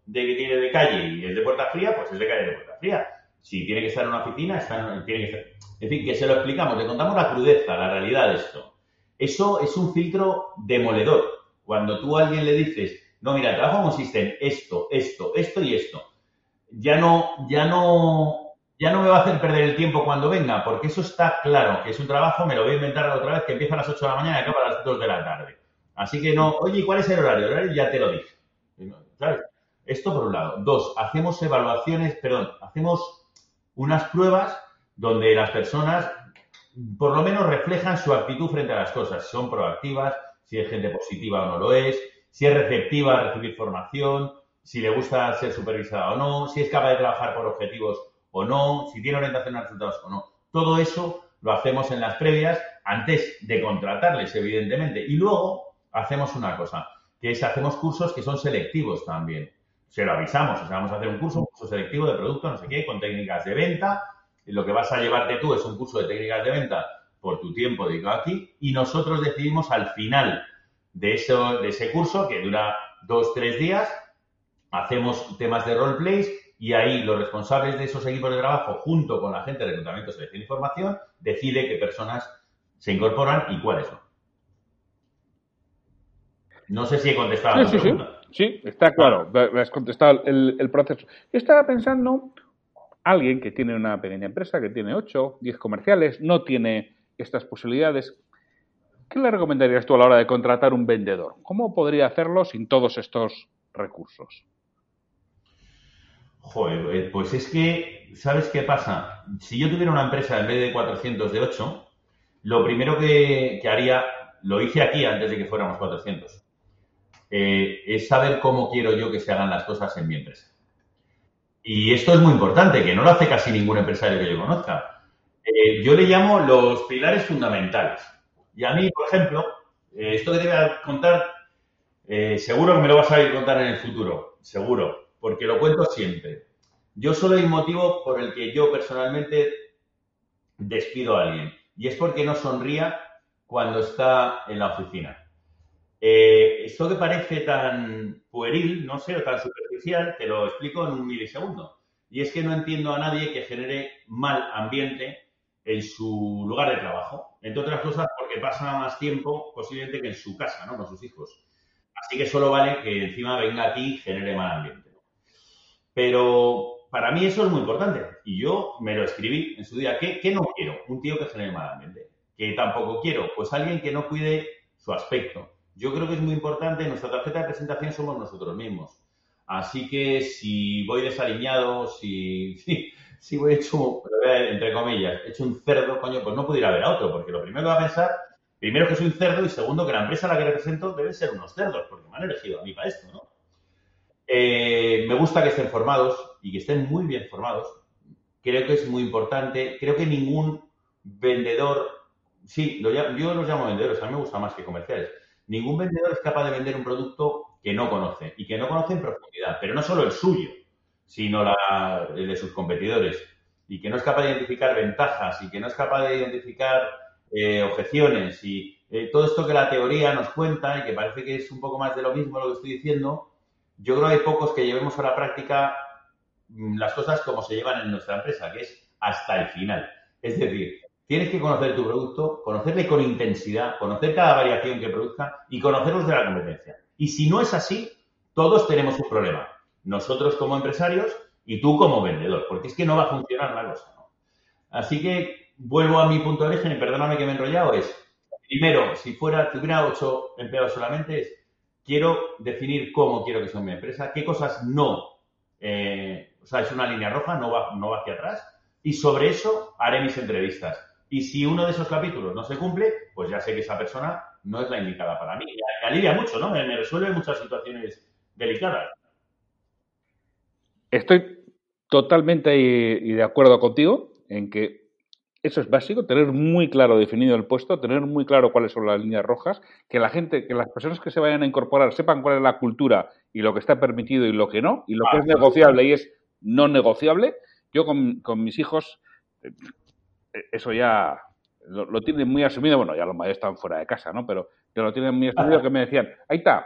de que tiene de calle y es de puerta fría, pues es de calle de puerta fría. Si tiene que estar en una oficina, está en, tiene que estar... En fin, que se lo explicamos, le contamos la crudeza, la realidad de esto. Eso es un filtro demoledor. Cuando tú a alguien le dices, no, mira, el trabajo consiste en esto, esto, esto y esto, ya no, ya no, ya no me va a hacer perder el tiempo cuando venga, porque eso está claro, que es un trabajo, me lo voy a inventar otra vez, que empieza a las ocho de la mañana y acaba a las dos de la tarde. Así que no, oye, ¿cuál es el horario? El horario ya te lo dije. ¿Sabes? Esto por un lado. Dos, hacemos evaluaciones, perdón, hacemos unas pruebas donde las personas por lo menos reflejan su actitud frente a las cosas. Si son proactivas, si es gente positiva o no lo es, si es receptiva a recibir formación, si le gusta ser supervisada o no, si es capaz de trabajar por objetivos o no, si tiene orientación a resultados o no. Todo eso lo hacemos en las previas antes de contratarles, evidentemente. Y luego hacemos una cosa, que es hacemos cursos que son selectivos también. Se lo avisamos, o sea, vamos a hacer un curso, un curso selectivo de producto, no sé qué, con técnicas de venta. Lo que vas a llevarte tú es un curso de técnicas de venta por tu tiempo dedicado aquí y nosotros decidimos al final de, eso, de ese curso, que dura dos, tres días, hacemos temas de roleplays y ahí los responsables de esos equipos de trabajo, junto con la gente de reclutamiento, selección e información, decide qué personas se incorporan y cuáles no. No sé si he contestado sí, a tu sí, pregunta. Sí, sí, está claro. Ah. Me has contestado el, el proceso. Yo estaba pensando, alguien que tiene una pequeña empresa, que tiene ocho, diez comerciales, no tiene estas posibilidades, ¿qué le recomendarías tú a la hora de contratar un vendedor? ¿Cómo podría hacerlo sin todos estos recursos? Joder, pues es que, ¿sabes qué pasa? Si yo tuviera una empresa en vez de cuatrocientos de ocho, lo primero que, que haría, lo hice aquí antes de que fuéramos cuatrocientos, eh, es saber cómo quiero yo que se hagan las cosas en mi empresa. Y esto es muy importante, que no lo hace casi ningún empresario que yo conozca. Eh, yo le llamo los pilares fundamentales. Y a mí, por ejemplo, eh, esto que te voy a contar, eh, seguro que me lo vas a ir a contar en el futuro, seguro, porque lo cuento siempre. Yo solo hay un motivo por el que yo personalmente despido a alguien, y es porque no sonría cuando está en la oficina. Eh, esto que parece tan pueril, no sé, o tan superficial, te lo explico en un milisegundo. Y es que no entiendo a nadie que genere mal ambiente en su lugar de trabajo. Entre otras cosas, porque pasa más tiempo posiblemente que en su casa, ¿no? Con sus hijos. Así que solo vale que encima venga aquí y genere mal ambiente. Pero para mí eso es muy importante. Y yo me lo escribí en su día. ¿Qué, qué no quiero? Un tío que genere mal ambiente. ¿Qué tampoco quiero? Pues alguien que no cuide su aspecto. Yo creo que es muy importante, nuestra tarjeta de presentación somos nosotros mismos. Así que si voy desaliñado, si, si, si voy hecho, entre comillas, hecho un cerdo, coño, pues no puedo ir a ver a otro, porque lo primero que va a pensar, primero que soy un cerdo y segundo que la empresa a la que represento deben ser unos cerdos, porque me han elegido a mí para esto, ¿no? Eh, me gusta que estén formados y que estén muy bien formados. Creo que es muy importante. Creo que ningún vendedor, sí, lo, yo los llamo vendedores, a mí me gusta más que comerciales. Ningún vendedor es capaz de vender un producto que no conoce y que no conoce en profundidad, pero no solo el suyo, sino la, el de sus competidores y que no es capaz de identificar ventajas y que no es capaz de identificar eh, objeciones y eh, todo esto que la teoría nos cuenta y que parece que es un poco más de lo mismo lo que estoy diciendo. Yo creo que hay pocos que llevemos a la práctica las cosas como se llevan en nuestra empresa, que es hasta el final. Es decir, tienes que conocer tu producto, conocerle con intensidad, conocer cada variación que produzca y conocerlos de la competencia. Y si no es así, todos tenemos un problema. Nosotros como empresarios y tú como vendedor, porque es que no va a funcionar la cosa, ¿no? Así que vuelvo a mi punto de origen y perdóname que me he enrollado, es, primero, si fuera, si tuviera ocho empleados solamente, es quiero definir cómo quiero que sea mi empresa, qué cosas no, eh, o sea, es una línea roja, no va, no va hacia atrás, y sobre eso haré mis entrevistas. Y si uno de esos capítulos no se cumple, pues ya sé que esa persona no es la indicada para mí. Me alivia mucho, ¿no? Me, me resuelve muchas situaciones delicadas. Estoy totalmente y de acuerdo contigo en que eso es básico, tener muy claro definido el puesto, tener muy claro cuáles son las líneas rojas, que la gente, que las personas que se vayan a incorporar sepan cuál es la cultura y lo que está permitido y lo que no, y lo ah, que es negociable y es no negociable. Yo con, con mis hijos, eh, eso ya lo, lo tienen muy asumido, bueno, ya los mayores están fuera de casa, ¿no? Pero ya lo tienen muy asumido, que me decían, ahí está,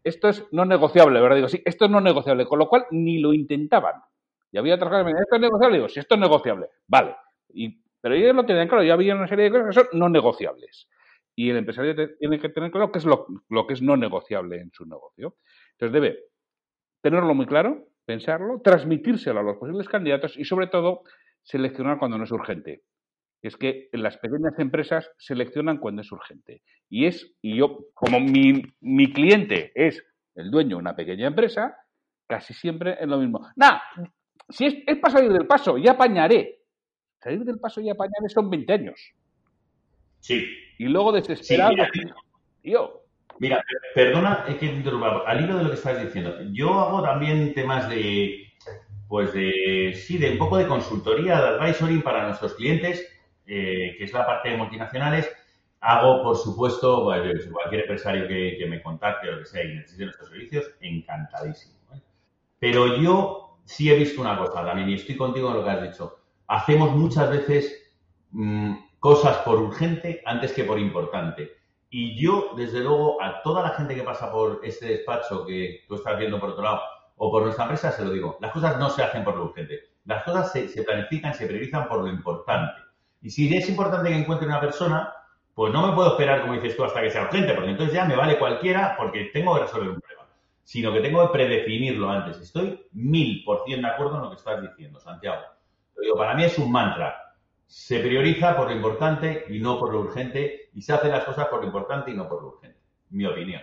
esto es no negociable, ¿verdad? Digo, sí, esto es no negociable, con lo cual ni lo intentaban. Y había otras cosas que me decían, ¿esto es negociable? Digo, si esto es negociable, vale. Y, pero ellos lo tenían claro, ya había una serie de cosas que son no negociables. Y el empresario te, tiene que tener claro qué es lo, lo que es no negociable en su negocio. Entonces debe tenerlo muy claro, pensarlo, transmitírselo a los posibles candidatos y, sobre todo, seleccionar cuando no es urgente. Es que en las pequeñas empresas seleccionan cuando es urgente. Y es, y yo, como mi, mi cliente es el dueño de una pequeña empresa, casi siempre es lo mismo. Nah, si es, es para salir del paso, ya apañaré. Salir del paso y apañaré son veinte años. Sí. Y luego desesperado. Sí, tío. Mira, perdona, es que te interrumpa. Al hilo de lo que estás diciendo, yo hago también temas de, pues de, sí, de un poco de consultoría, de advisory para nuestros clientes, eh, que es la parte de multinacionales. Hago, por supuesto, pues, cualquier empresario que, que me contacte o lo que sea y necesite nuestros servicios, encantadísimo. ¿eh? Pero yo sí he visto una cosa también, y estoy contigo en lo que has dicho. Hacemos muchas veces mmm, cosas por urgente antes que por importante. Y yo, desde luego, a toda la gente que pasa por este despacho que tú estás viendo por otro lado, o por nuestra empresa, se lo digo, las cosas no se hacen por lo urgente. Las cosas se, se planifican, se priorizan por lo importante. Y si es importante que encuentre una persona, pues no me puedo esperar, como dices tú, hasta que sea urgente, porque entonces ya me vale cualquiera porque tengo que resolver un problema. Sino que tengo que predefinirlo antes. Estoy mil por cien de acuerdo en lo que estás diciendo, Santiago. Lo digo, para mí es un mantra. Se prioriza por lo importante y no por lo urgente, y se hacen las cosas por lo importante y no por lo urgente. Mi opinión.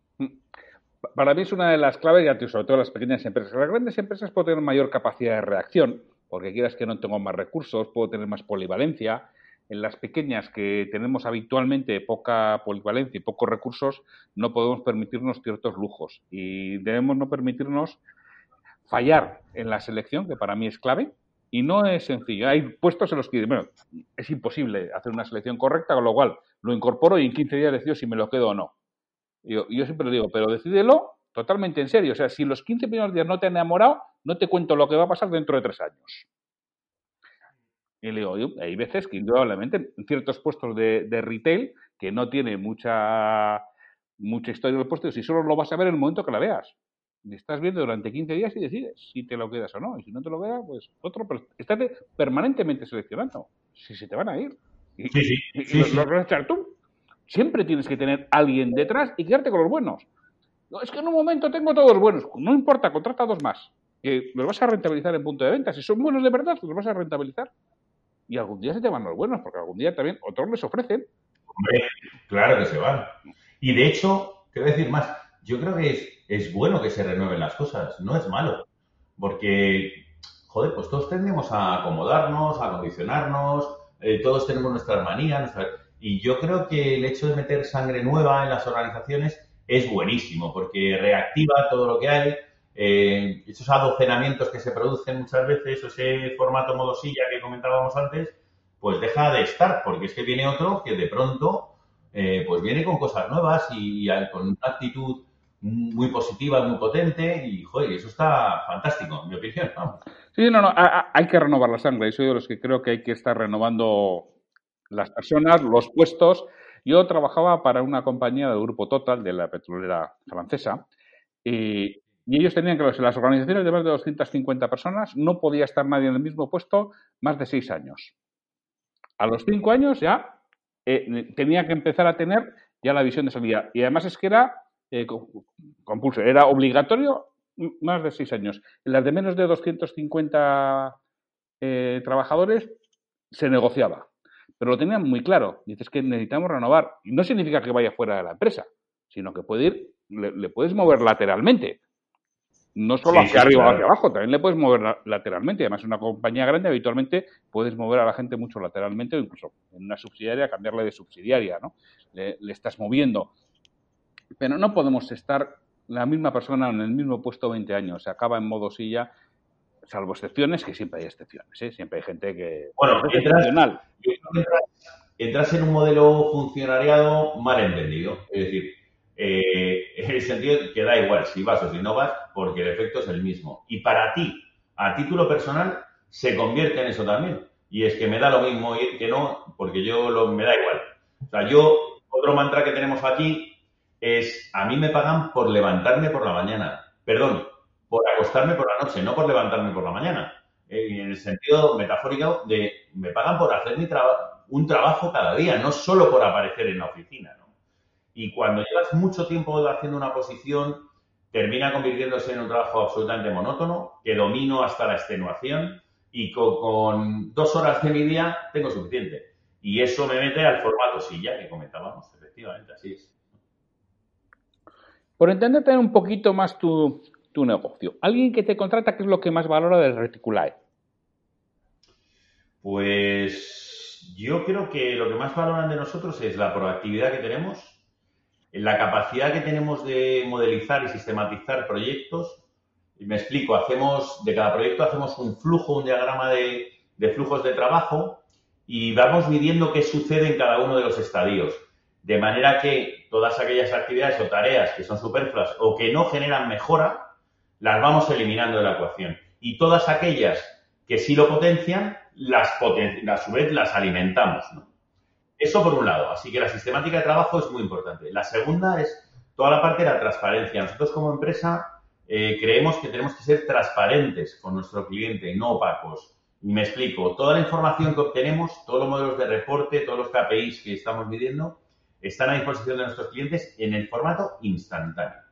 Para mí es una de las claves, ya te sobre todo las pequeñas empresas. Las grandes empresas pueden tener mayor capacidad de reacción, porque quieras que no tengo más recursos, puedo tener más polivalencia. En las pequeñas, que tenemos habitualmente poca polivalencia y pocos recursos, no podemos permitirnos ciertos lujos. Y debemos no permitirnos fallar en la selección, que para mí es clave. Y no es sencillo. Hay puestos en los que, bueno, es imposible hacer una selección correcta, con lo cual lo incorporo y en quince días decido si me lo quedo o no. Yo, yo siempre lo digo, pero decídelo totalmente en serio. O sea, si los quince primeros días no te han enamorado, no te cuento lo que va a pasar dentro de tres años. Y le digo, hay veces que indudablemente en ciertos puestos de, de retail que no tiene mucha, mucha historia del puesto, si solo lo vas a ver en el momento que la veas. Y estás viendo durante quince días y decides si te lo quedas o no. Y si no te lo quedas, pues otro. Pero estás permanentemente seleccionando. Si se te van a ir. Y, sí, sí. y, sí, y sí. los vas a echar tú. Siempre tienes que tener alguien detrás y quedarte con los buenos. No, es que en un momento tengo todos los buenos. No importa, contrata dos más. Que los vas a rentabilizar en punto de venta. Si son buenos de verdad, los vas a rentabilizar. Y algún día se te van los buenos, porque algún día también otros les ofrecen. Hombre, claro que se van. Y de hecho, te voy a decir más, yo creo que es, es bueno que se renueven las cosas, no es malo. Porque, joder, pues todos tendemos a acomodarnos, a condicionarnos, eh, todos tenemos nuestras manías, nuestras... y yo creo que el hecho de meter sangre nueva en las organizaciones es buenísimo, porque reactiva todo lo que hay. Eh, esos adocenamientos que se producen muchas veces, ese formato modosilla que comentábamos antes, pues deja de estar, porque es que viene otro que de pronto eh, pues viene con cosas nuevas y, y con una actitud muy positiva, muy potente y, joder, eso está fantástico, en mi opinión. Vamos. Sí, no, no, hay que renovar la sangre. Yo soy de los que creo que hay que estar renovando las personas, los puestos. Yo trabajaba para una compañía del grupo Total, de la petrolera francesa, y Y ellos tenían que, en las organizaciones de más de doscientas cincuenta personas, no podía estar nadie en el mismo puesto más de seis años. A los cinco años ya eh, tenía que empezar a tener ya la visión de salida. Y además es que era eh, compulso, era obligatorio más de seis años. En las de menos de doscientos cincuenta eh, trabajadores se negociaba. Pero lo tenían muy claro. Dices que necesitamos renovar. Y no significa que vaya fuera de la empresa, sino que puede ir, le, le puedes mover lateralmente. No solo sí, hacia sí, arriba o claro. hacia abajo, también le puedes mover lateralmente. Además, en una compañía grande habitualmente puedes mover a la gente mucho lateralmente o incluso en una subsidiaria cambiarle de subsidiaria, ¿no? Le, le estás moviendo. Pero no podemos estar la misma persona en el mismo puesto veinte años. Se acaba en modo silla, salvo excepciones, que siempre hay excepciones, ¿eh? Siempre hay gente que... Bueno, es entras, entras, entras en un modelo funcionariado mal entendido. Es decir... Eh, en el sentido que da igual si vas o si no vas, porque el efecto es el mismo. Y para ti, a título personal, se convierte en eso también. Y es que me da lo mismo ir que no, porque yo lo, me da igual. O sea, yo, otro mantra que tenemos aquí es, a mí me pagan por levantarme por la mañana. Perdón, por acostarme por la noche, no por levantarme por la mañana. Eh, en el sentido metafórico de, me pagan por hacer mi traba- un trabajo cada día, no solo por aparecer en la oficina, ¿no? Y cuando llevas mucho tiempo haciendo una posición, termina convirtiéndose en un trabajo absolutamente monótono, que domino hasta la extenuación y con, con dos horas de mi día tengo suficiente. Y eso me mete al formato silla que comentábamos, efectivamente, así es. Por entender tener un poquito más tu, tu negocio, alguien que te contrata, ¿qué es lo que más valora del Reticulae? Pues yo creo que lo que más valoran de nosotros es la proactividad que tenemos, la capacidad que tenemos de modelizar y sistematizar proyectos. Y me explico, hacemos, de cada proyecto hacemos un flujo, un diagrama de, de flujos de trabajo y vamos midiendo qué sucede en cada uno de los estadios. De manera que todas aquellas actividades o tareas que son superfluas o que no generan mejora, las vamos eliminando de la ecuación. Y todas aquellas que sí lo potencian, las poten- a su vez las alimentamos, ¿no? Eso por un lado. Así que la sistemática de trabajo es muy importante. La segunda es toda la parte de la transparencia. Nosotros como empresa eh, creemos que tenemos que ser transparentes con nuestro cliente, no opacos. Y me explico. Toda la información que obtenemos, todos los modelos de reporte, todos los K P Is que estamos midiendo, están a disposición de nuestros clientes en el formato instantáneo.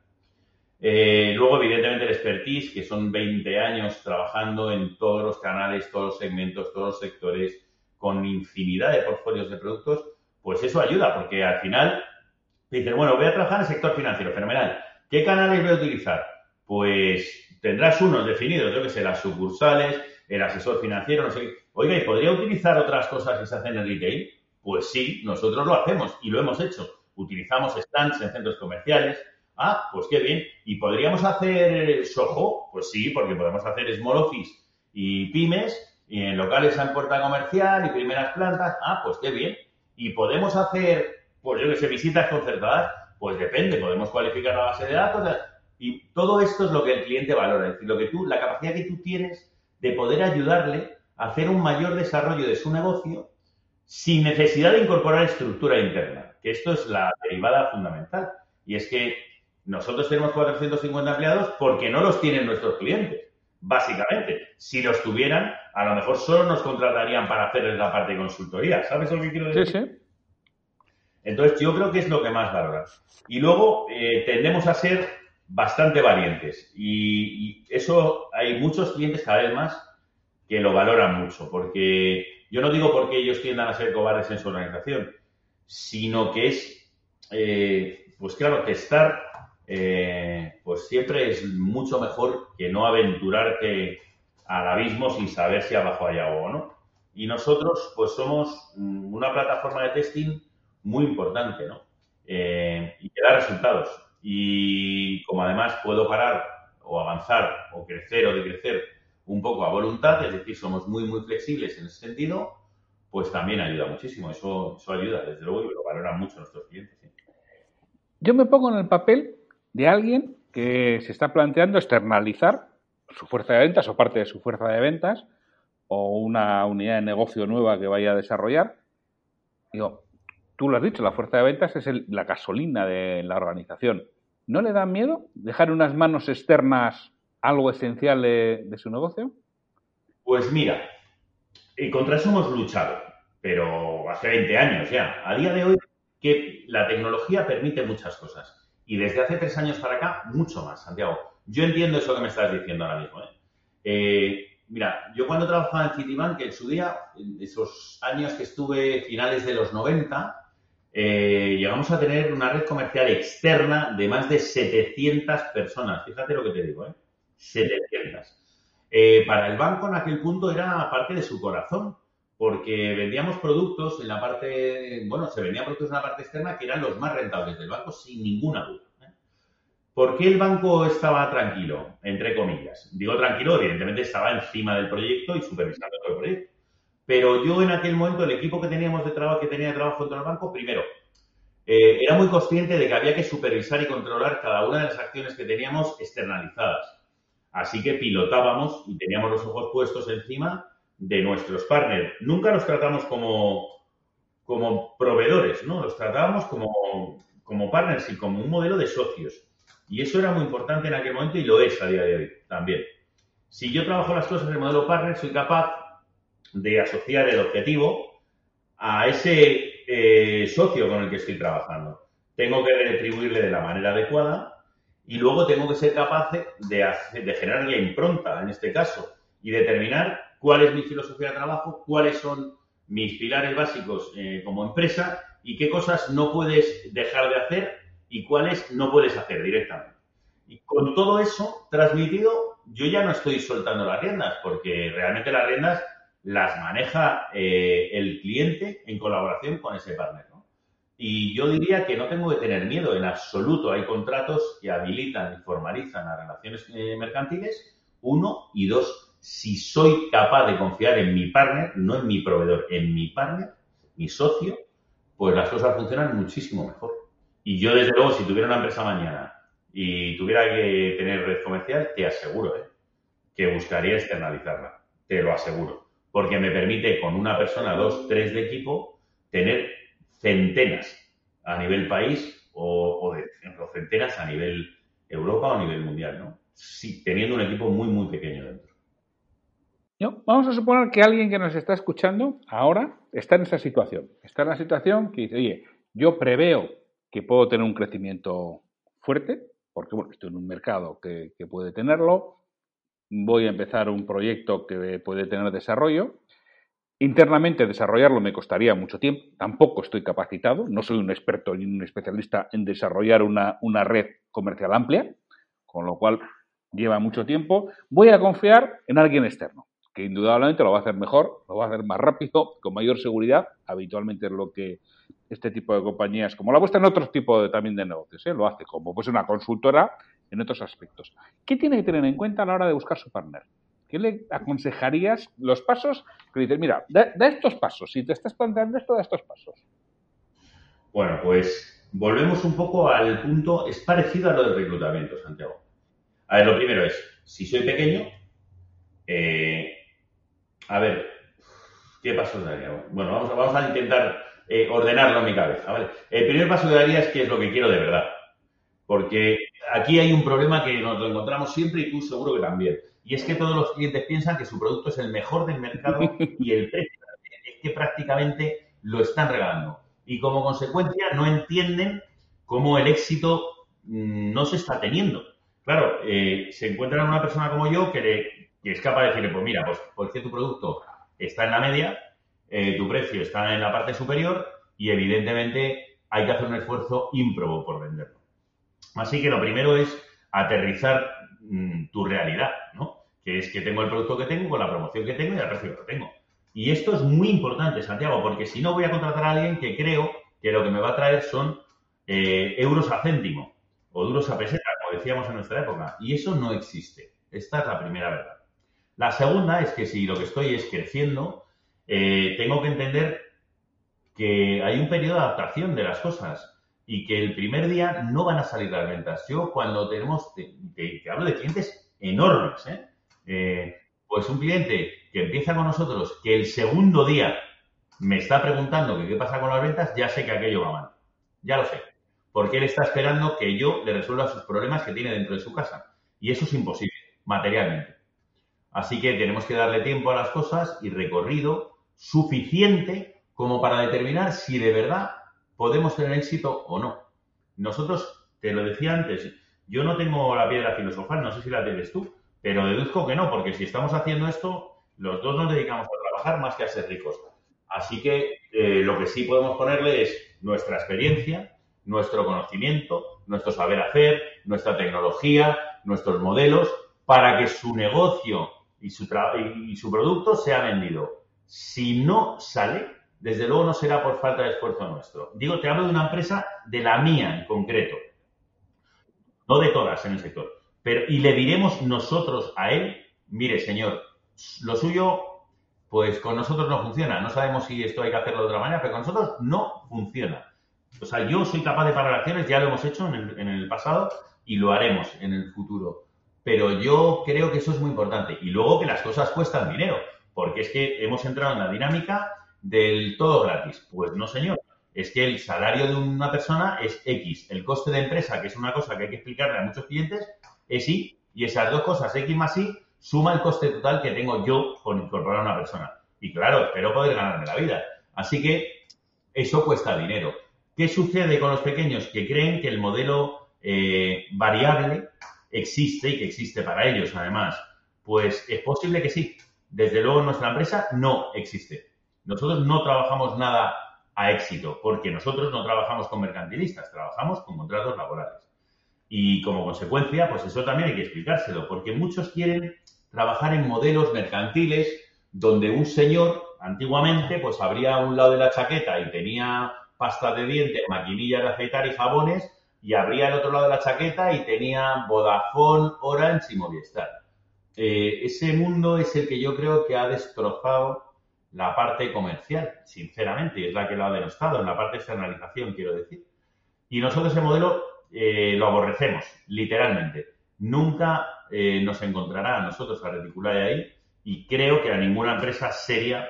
Eh, luego, evidentemente, el expertise, que son veinte años trabajando en todos los canales, todos los segmentos, todos los sectores, con infinidad de portfolios de productos, pues eso ayuda, porque al final dices, bueno, voy a trabajar en el sector financiero, fenomenal. ¿Qué canales voy a utilizar? Pues tendrás unos definidos, yo que sé, las sucursales, el asesor financiero, no sé qué. Oiga, ¿y podría utilizar otras cosas que se hacen en retail? Pues sí, nosotros lo hacemos y lo hemos hecho. Utilizamos stands en centros comerciales. Ah, pues qué bien. ¿Y podríamos hacer Soho? Pues sí, porque podemos hacer Small Office y pymes, y en locales en puerta comercial y primeras plantas. Ah, pues qué bien. ¿Y podemos hacer, pues yo que sé, visitas concertadas? Pues depende, podemos cualificar la base de datos. Y todo esto es lo que el cliente valora. Es decir, lo que tú, la capacidad que tú tienes de poder ayudarle a hacer un mayor desarrollo de su negocio sin necesidad de incorporar estructura interna, que esto es la derivada fundamental. Y es que nosotros tenemos cuatrocientos cincuenta empleados porque no los tienen nuestros clientes, básicamente. Si los tuvieran, a lo mejor solo nos contratarían para hacerles la parte de consultoría. ¿Sabes lo que quiero decir? Sí, sí. Entonces, yo creo que es lo que más valoran. Y luego eh, tendemos a ser bastante valientes. Y, y eso hay muchos clientes cada vez más que lo valoran mucho, porque yo no digo porque ellos tiendan a ser cobardes en su organización, sino que es, eh, pues claro, testar eh, pues siempre es mucho mejor que no aventurarte al abismo sin saber si abajo hay agua o no. Y nosotros, pues somos una plataforma de testing muy importante, ¿no? Eh, y que da resultados. Y como además puedo parar o avanzar o crecer o decrecer un poco a voluntad, es decir, somos muy, muy flexibles en ese sentido, pues también ayuda muchísimo. Eso, eso ayuda, desde luego, y lo valoran mucho nuestros clientes. ¿Sí? Yo me pongo en el papel de alguien que se está planteando externalizar su fuerza de ventas o parte de su fuerza de ventas o una unidad de negocio nueva que vaya a desarrollar. Digo, tú lo has dicho, la fuerza de ventas es el, la gasolina de la organización. ¿No le da miedo dejar unas manos externas algo esencial de, de su negocio? Pues mira, eh, contra eso hemos luchado, pero hace veinte años ya. A día de hoy, que la tecnología permite muchas cosas. Y desde hace tres años para acá, mucho más, Santiago. Yo entiendo eso que me estás diciendo ahora mismo. ¿eh? Eh, mira, yo cuando trabajaba en Citibank, en su día, en esos años que estuve, finales de los noventa, eh, llegamos a tener una red comercial externa de más de setecientas personas. Fíjate lo que te digo, ¿eh? setecientas. Eh, para el banco en aquel punto era parte de su corazón, porque vendíamos productos en la parte, bueno, se vendían productos en la parte externa que eran los más rentables del banco, sin ninguna duda. ¿eh? ¿Por qué el banco estaba tranquilo? Entre comillas. Digo tranquilo, evidentemente estaba encima del proyecto y supervisando todo el proyecto. Pero yo en aquel momento, el equipo que teníamos de trabajo, que tenía de trabajo dentro del banco, primero, eh, era muy consciente de que había que supervisar y controlar cada una de las acciones que teníamos externalizadas. Así que pilotábamos y teníamos los ojos puestos encima de nuestros partners. Nunca los tratamos como, como proveedores, ¿no? Los tratábamos como, como partners y como un modelo de socios. Y eso era muy importante en aquel momento y lo es a día de hoy también. Si yo trabajo las cosas en modelo partner, soy capaz de asociar el objetivo a ese eh, socio con el que estoy trabajando. Tengo que retribuirle de la manera adecuada y luego tengo que ser capaz de, hacer, de generar la impronta, en este caso, y determinar cuál es mi filosofía de trabajo, cuáles son mis pilares básicos eh, como empresa y qué cosas no puedes dejar de hacer y cuáles no puedes hacer directamente. Y con todo eso transmitido, yo ya no estoy soltando las riendas, porque realmente las riendas las maneja eh, el cliente en colaboración con ese partner, ¿no? Y yo diría que no tengo que tener miedo en absoluto. Hay contratos que habilitan y formalizan las relaciones eh, mercantiles, uno, y dos, si soy capaz de confiar en mi partner, no en mi proveedor, en mi partner, mi socio, pues las cosas funcionan muchísimo mejor. Y yo, desde luego, si tuviera una empresa mañana y tuviera que tener red comercial, te aseguro ¿eh? que buscaría externalizarla, te lo aseguro, porque me permite con una persona, dos, tres de equipo, tener centenas a nivel país o, o de ejemplo, centenas a nivel Europa o a nivel mundial, ¿no? Sí, teniendo un equipo muy, muy pequeño dentro. No, vamos a suponer que alguien que nos está escuchando ahora está en esa situación. Está en la situación que dice, oye, yo preveo que puedo tener un crecimiento fuerte, porque bueno, estoy en un mercado que, que puede tenerlo, voy a empezar un proyecto que puede tener desarrollo. Internamente desarrollarlo me costaría mucho tiempo, tampoco estoy capacitado, no soy un experto ni un especialista en desarrollar una, una red comercial amplia, con lo cual lleva mucho tiempo. Voy a confiar en alguien externo, que indudablemente lo va a hacer mejor, lo va a hacer más rápido, con mayor seguridad. Habitualmente es lo que este tipo de compañías, como la vuestra en otros tipos de, también de negocios, ¿eh? lo hace, como pues una consultora en otros aspectos. ¿Qué tiene que tener en cuenta a la hora de buscar su partner? ¿Qué le aconsejarías los pasos? Que dices, mira, da, da estos pasos, si te estás planteando esto, da estos pasos. Bueno, pues volvemos un poco al punto, es parecido a lo del reclutamiento, Santiago. A ver, lo primero es, si soy pequeño, eh, a ver, ¿qué pasos daría? Bueno, vamos a, vamos a intentar eh, ordenarlo en mi cabeza, ¿vale? El primer paso que daría es qué es lo que quiero de verdad. Porque aquí hay un problema que nos lo encontramos siempre y tú seguro que también. Y es que todos los clientes piensan que su producto es el mejor del mercado y el precio es que prácticamente lo están regalando. Y como consecuencia no entienden cómo el éxito mmm, no se está teniendo. Claro, eh, se encuentran una persona como yo que, le, que es capaz de decirle, pues mira, pues porque tu producto está en la media, eh, tu precio está en la parte superior y evidentemente hay que hacer un esfuerzo ímprobo por venderlo. Así que lo primero es aterrizar mmm, tu realidad, ¿no? Que es que tengo el producto que tengo, con la promoción que tengo y el precio que tengo. Y esto es muy importante, Santiago, porque si no voy a contratar a alguien que creo que lo que me va a traer son eh, euros a céntimo o duros a peseta, como decíamos en nuestra época. Y eso no existe. Esta es la primera verdad. La segunda es que si lo que estoy es creciendo, eh, tengo que entender que hay un periodo de adaptación de las cosas y que el primer día no van a salir las ventas. Yo cuando tenemos, te, te, te hablo de clientes enormes, ¿eh? Eh, pues un cliente que empieza con nosotros, que el segundo día me está preguntando que qué pasa con las ventas, ya sé que aquello va mal. Ya lo sé. Porque él está esperando que yo le resuelva sus problemas que tiene dentro de su casa. Y eso es imposible, materialmente. Así que tenemos que darle tiempo a las cosas y recorrido suficiente como para determinar si de verdad podemos tener éxito o no. Nosotros, te lo decía antes, yo no tengo la piedra filosofal, no sé si la tienes tú, pero deduzco que no, porque si estamos haciendo esto, los dos nos dedicamos a trabajar más que a ser ricos. Así que eh, lo que sí podemos ponerle es nuestra experiencia, nuestro conocimiento, nuestro saber hacer, nuestra tecnología, nuestros modelos, para que su negocio y su, y su producto sea vendido. Si no sale, desde luego no será por falta de esfuerzo nuestro. Digo, te hablo de una empresa, de la mía en concreto, no de todas en el sector. Pero, y le diremos nosotros a él, mire, señor, lo suyo, pues con nosotros no funciona. No sabemos si esto hay que hacerlo de otra manera, pero con nosotros no funciona. O sea, yo soy capaz de parar acciones, ya lo hemos hecho en el, en el pasado y lo haremos en el futuro. Pero yo creo que eso es muy importante. Y luego que las cosas cuestan dinero, porque es que hemos entrado en la dinámica del todo gratis. Pues no, señor. es que el salario de una persona es X. El coste de empresa, que es una cosa que hay que explicarle a muchos clientes, es Y. Y esas dos cosas, X más Y, suma el coste total que tengo yo por incorporar a una persona. Y claro, espero poder ganarme la vida. Así que eso cuesta dinero. ¿Qué sucede con los pequeños? Que creen que el modelo eh, variable existe y que existe para ellos, además. Pues es posible que sí. Desde luego en nuestra empresa no existe. Nosotros no trabajamos nada a éxito, porque nosotros no trabajamos con mercantilistas, trabajamos con contratos laborales. Y como consecuencia, pues eso también hay que explicárselo, porque muchos quieren trabajar en modelos mercantiles donde un señor, antiguamente, pues abría un lado de la chaqueta y tenía pasta de dientes, maquinillas de afeitar y jabones, y abría el otro lado de la chaqueta y tenía Vodafone, Orange y Movistar. Eh, ese mundo es el que yo creo que ha destrozado la parte comercial, sinceramente, y es la que lo ha denostado, en la parte de externalización, quiero decir. Y nosotros ese modelo eh, lo aborrecemos, literalmente. Nunca eh, nos encontrará a nosotros a Reticular ahí, y creo que a ninguna empresa seria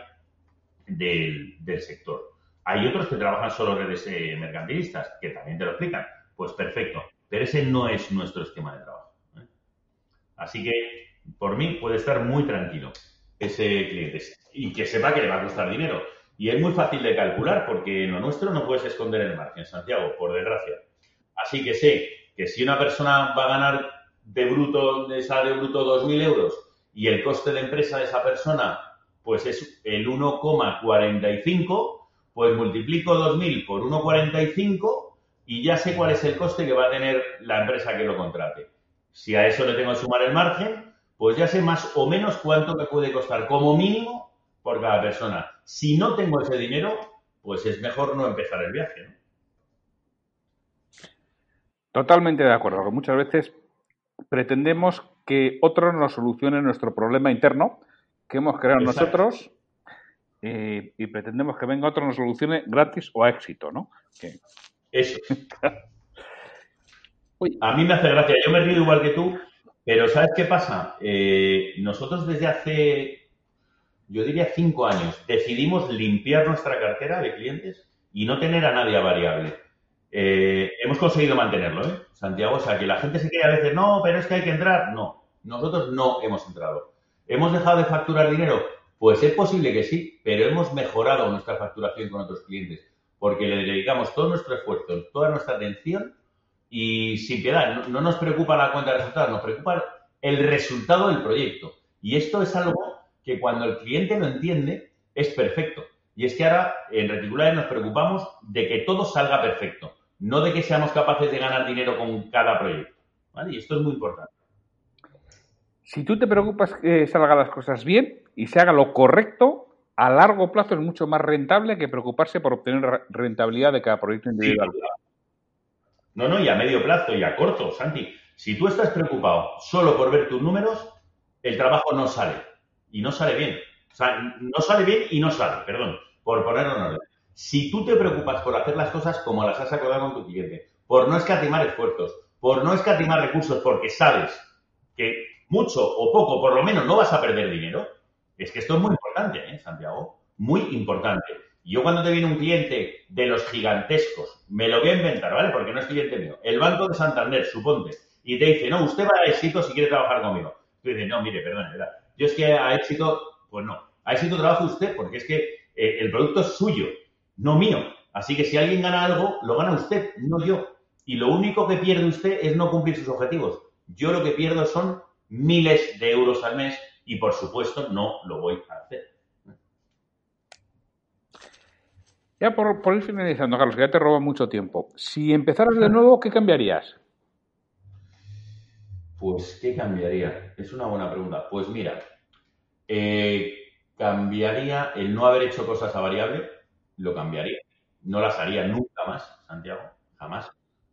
del, del sector. Hay otros que trabajan solo redes eh, mercantilistas, que también te lo explican. Pues perfecto, pero ese no es nuestro esquema de trabajo, ¿eh? Así que, por mí, puede estar muy tranquilo ese cliente. Y que sepa que le va a costar dinero. Y es muy fácil de calcular, porque en lo nuestro no puedes esconder el margen, Santiago, por desgracia. Así que sé que si una persona va a ganar de bruto, de salario bruto, dos mil euros y el coste de empresa de esa persona pues es el uno coma cuarenta y cinco, pues multiplico dos mil por uno coma cuarenta y cinco y ya sé cuál es el coste que va a tener la empresa que lo contrate. Si a eso le tengo que sumar el margen, pues ya sé más o menos cuánto me puede costar como mínimo por cada persona. Si no tengo ese dinero, pues es mejor no empezar el viaje, ¿no? Totalmente de acuerdo, porque muchas veces pretendemos que otros nos solucionen nuestro problema interno que hemos creado Exacto. nosotros eh, y pretendemos que venga otro y nos solucione gratis o a éxito, ¿no? Que... Eso. A mí me hace gracia. Yo me río igual que tú, pero ¿sabes qué pasa? Eh, nosotros desde hace, yo diría cinco años, decidimos limpiar nuestra cartera de clientes y no tener a nadie a variable. Eh, hemos conseguido mantenerlo, ¿eh, Santiago? O sea, que la gente se cree a veces, no, pero es que hay que entrar. No, nosotros no hemos entrado. ¿Hemos dejado de facturar dinero? Pues es posible que sí, pero hemos mejorado nuestra facturación con otros clientes porque le dedicamos todo nuestro esfuerzo, toda nuestra atención y sin piedad. No, no nos preocupa la cuenta de resultados, nos preocupa el resultado del proyecto. Y esto es algo que cuando el cliente lo entiende es perfecto. Y es que ahora en Reticulares nos preocupamos de que todo salga perfecto, no de que seamos capaces de ganar dinero con cada proyecto, ¿vale? Y esto es muy importante. Si tú te preocupas que salgan las cosas bien y se haga lo correcto, a largo plazo es mucho más rentable que preocuparse por obtener rentabilidad de cada proyecto individual. Sí. No, no, y a medio plazo y a corto, Santi. Si tú estás preocupado solo por ver tus números, el trabajo no sale. Y no sale bien. O sea, no sale bien y no sale, perdón, por ponerlo en orden. Si tú te preocupas por hacer las cosas como las has acordado con tu cliente, por no escatimar esfuerzos, por no escatimar recursos porque sabes que mucho o poco, por lo menos, no vas a perder dinero, es que esto es muy importante, ¿eh, Santiago? Muy importante. Yo cuando te viene un cliente de los gigantescos, me lo voy a inventar, ¿vale? Porque no es cliente mío. El Banco de Santander, suponte, y te dice, no, usted va a éxito si quiere trabajar conmigo. Tú dices, no, mire, perdón, ¿verdad? Yo es que a éxito, pues no. A éxito trabaja usted porque es que eh, el producto es suyo, no mío. Así que si alguien gana algo, lo gana usted, no yo. Y lo único que pierde usted es no cumplir sus objetivos. Yo lo que pierdo son miles de euros al mes y, por supuesto, no lo voy a hacer. Ya por, por ir finalizando, Carlos, que ya te roba mucho tiempo. Si empezaras de nuevo, ¿qué cambiarías? Pues, ¿qué cambiaría? Es una buena pregunta. Pues mira, eh, cambiaría el no haber hecho cosas a variable, lo cambiaría. No las haría nunca más, Santiago, jamás.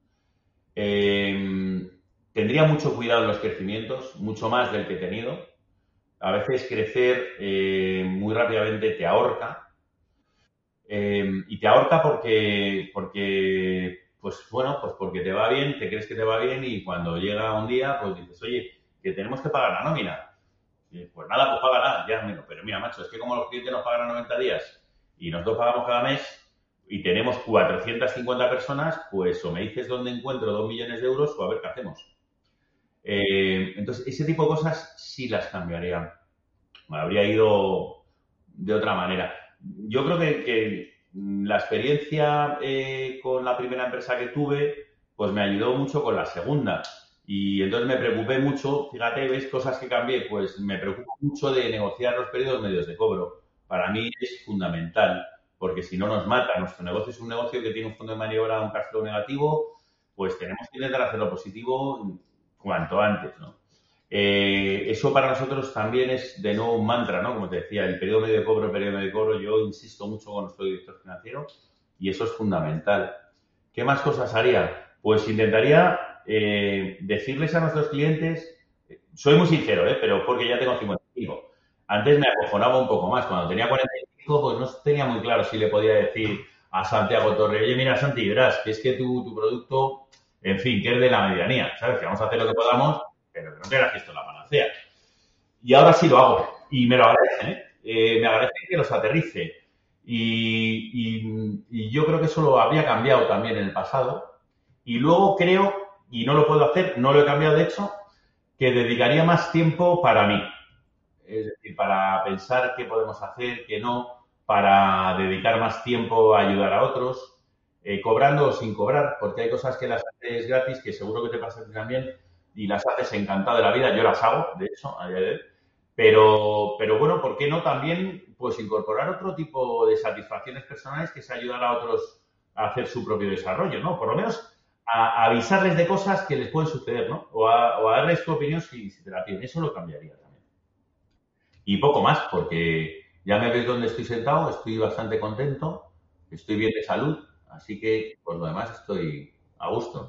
Eh, tendría mucho cuidado en los crecimientos, mucho más del que he tenido. A veces crecer eh, muy rápidamente te ahorca. Eh, y te ahorca porque, porque, pues bueno, pues porque te va bien, te crees que te va bien y cuando llega un día, pues dices, oye, que tenemos que pagar la nómina. Y pues nada, pues págala, ya, pero mira, macho, es que como los clientes nos pagan a noventa días y nosotros pagamos cada mes, y tenemos cuatrocientas cincuenta personas, pues o me dices dónde encuentro dos millones de euros o a ver qué hacemos. Eh, entonces, ese tipo de cosas sí las cambiaría. Me habría ido de otra manera. Yo creo que, que la experiencia eh, con la primera empresa que tuve, pues me ayudó mucho con la segunda. Y entonces me preocupé mucho, fíjate, ¿ves cosas que cambié? Pues me preocupo mucho de negociar los periodos medios de cobro. Para mí es fundamental, porque si no nos mata. Nuestro negocio es un negocio que tiene un fondo de maniobra, un cash flow negativo, pues tenemos que intentar hacerlo positivo cuanto antes, ¿no? Eh, eso para nosotros también es de nuevo un mantra, ¿no? Como te decía, el periodo medio de cobro, el periodo medio de cobro, yo insisto mucho con nuestro director financiero y eso es fundamental. ¿Qué más cosas haría? Pues intentaría eh, decirles a nuestros clientes, soy muy sincero, ¿eh? Pero porque ya tengo cincuenta y cinco. Antes me acojonaba un poco más. Cuando tenía cuarenta y cinco, pues no tenía muy claro si le podía decir a Santiago Torre, oye, mira, Santi, verás, que es que tu, tu producto, en fin, que es de la medianía, ¿sabes? Que vamos a hacer lo que podamos, pero que no creas que esto es la panacea. Y ahora sí lo hago. Y me lo agradecen, ¿eh? Eh, me agradecen que los aterrice. Y, y, y yo creo que eso lo habría cambiado también en el pasado. Y luego creo, y no lo puedo hacer, no lo he cambiado de hecho, que dedicaría más tiempo para mí. Es decir, para pensar qué podemos hacer, qué no, para dedicar más tiempo a ayudar a otros, eh, cobrando o sin cobrar, porque hay cosas que las haces gratis, que seguro que te pasa a ti también, y las haces encantado de la vida. Yo las hago, de hecho, a día de hoy. Pero, pero bueno, ¿por qué no también pues incorporar otro tipo de satisfacciones personales que se ayudan a otros a hacer su propio desarrollo, ¿no? Por lo menos a, a avisarles de cosas que les pueden suceder, ¿no? O a, o a darles tu opinión si, si te la piden. Eso lo cambiaría también. Y poco más, porque ya me ves donde estoy sentado, estoy bastante contento, estoy bien de salud, así que por lo demás estoy a gusto.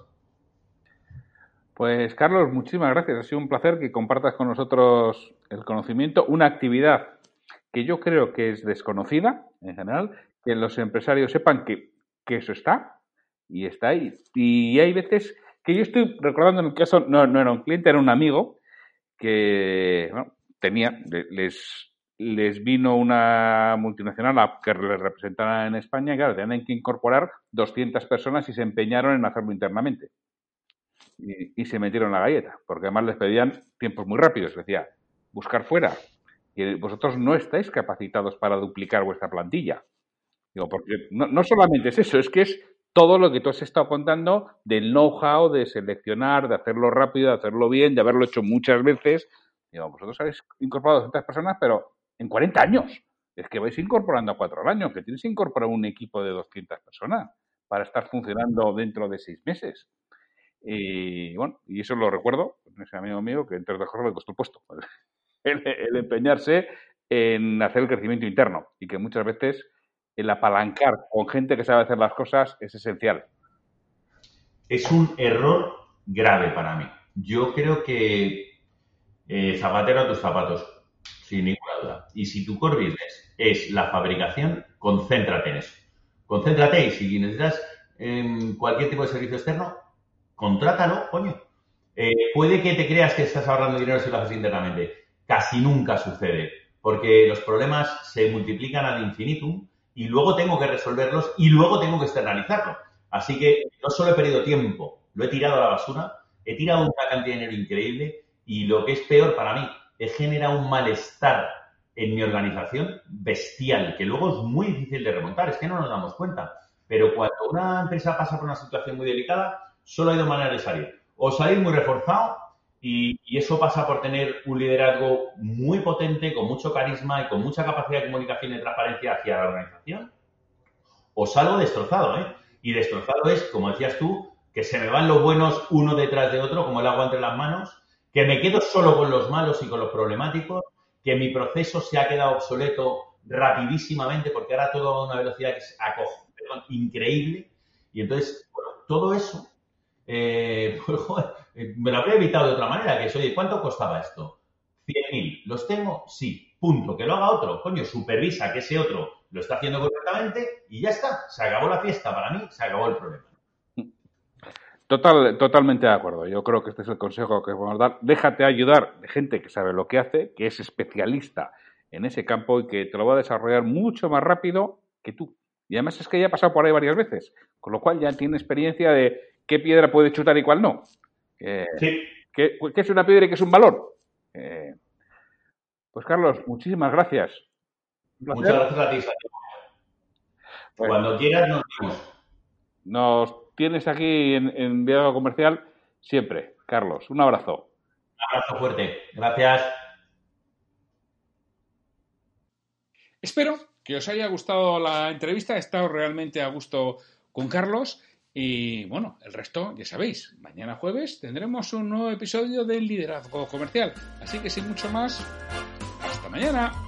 Pues Carlos, muchísimas gracias. Ha sido un placer que compartas con nosotros el conocimiento, una actividad que yo creo que es desconocida en general, que los empresarios sepan que, que eso está y está ahí. Y hay veces que yo estoy recordando en el caso, no, no era un cliente, era un amigo que bueno, tenía, les, les vino una multinacional a que les representara en España y claro, tenían que incorporar doscientas personas y se empeñaron en hacerlo internamente. Y, y se metieron la galleta, porque además les pedían tiempos muy rápidos. Les decía, buscar fuera, que vosotros no estáis capacitados para duplicar vuestra plantilla. Digo, porque no, no solamente es eso, es que es todo lo que tú has estado contando del know-how, de seleccionar, de hacerlo rápido, de hacerlo bien, de haberlo hecho muchas veces. Digo, vosotros habéis incorporado a doscientas personas, pero en cuarenta años. Es que vais incorporando a cuatro al año, que tienes que incorporar un equipo de doscientas personas para estar funcionando dentro de seis meses. Y bueno, y eso lo recuerdo, ese amigo mío que entre otras cosas le costó el puesto. El, el empeñarse en hacer el crecimiento interno y que muchas veces el apalancar con gente que sabe hacer las cosas es esencial. Es un error grave para mí. Yo creo que eh, zapatero a tus zapatos, sin ninguna duda. Y si tu core business es la fabricación, concéntrate en eso. Concéntrate y si necesitas eh, cualquier tipo de servicio externo, contrátalo, coño. Eh, puede que te creas que estás ahorrando dinero si lo haces internamente. Casi nunca sucede, porque los problemas se multiplican ad infinitum y luego tengo que resolverlos y luego tengo que externalizarlo. Así que no solo he perdido tiempo, lo he tirado a la basura, he tirado una cantidad de dinero increíble y lo que es peor para mí, he generado un malestar en mi organización bestial, que luego es muy difícil de remontar, es que no nos damos cuenta. Pero cuando una empresa pasa por una situación muy delicada, solo hay dos maneras de salir. O salir muy reforzado y, y eso pasa por tener un liderazgo muy potente, con mucho carisma y con mucha capacidad de comunicación y transparencia hacia la organización. O salgo destrozado, ¿eh? Y destrozado es, como decías tú, que se me van los buenos uno detrás de otro, como el agua entre las manos, que me quedo solo con los malos y con los problemáticos, que mi proceso se ha quedado obsoleto rapidísimamente porque ahora todo a una velocidad que es acojo, perdón, increíble. Y entonces, bueno, todo eso, eh, pues, joder, me lo habría evitado de otra manera, que es, oye, ¿cuánto costaba esto? cien mil. ¿Los tengo? Sí. Punto. Que lo haga otro. Coño, supervisa que ese otro lo está haciendo correctamente y ya está. Se acabó la fiesta para mí, se acabó el problema. Total, totalmente de acuerdo. Yo creo que este es el consejo que podemos dar. Déjate ayudar de gente que sabe lo que hace, que es especialista en ese campo y que te lo va a desarrollar mucho más rápido que tú. Y además es que ya ha pasado por ahí varias veces, con lo cual ya tiene experiencia de qué piedra puede chutar y cuál no. Eh, Sí. ¿qué, ¿Qué es una piedra y qué es un valor? Eh, pues Carlos, muchísimas gracias. Muchas gracias a ti, Santiago. Pues, cuando quieras nos vemos. Nos tienes aquí en, en Diálogo Comercial siempre, Carlos. Un abrazo. Un abrazo fuerte. Gracias. Espero que os haya gustado la entrevista. He estado realmente a gusto con Carlos. Y bueno, el resto ya sabéis. Mañana jueves tendremos un nuevo episodio del Liderazgo Comercial. Así que sin mucho más, hasta mañana.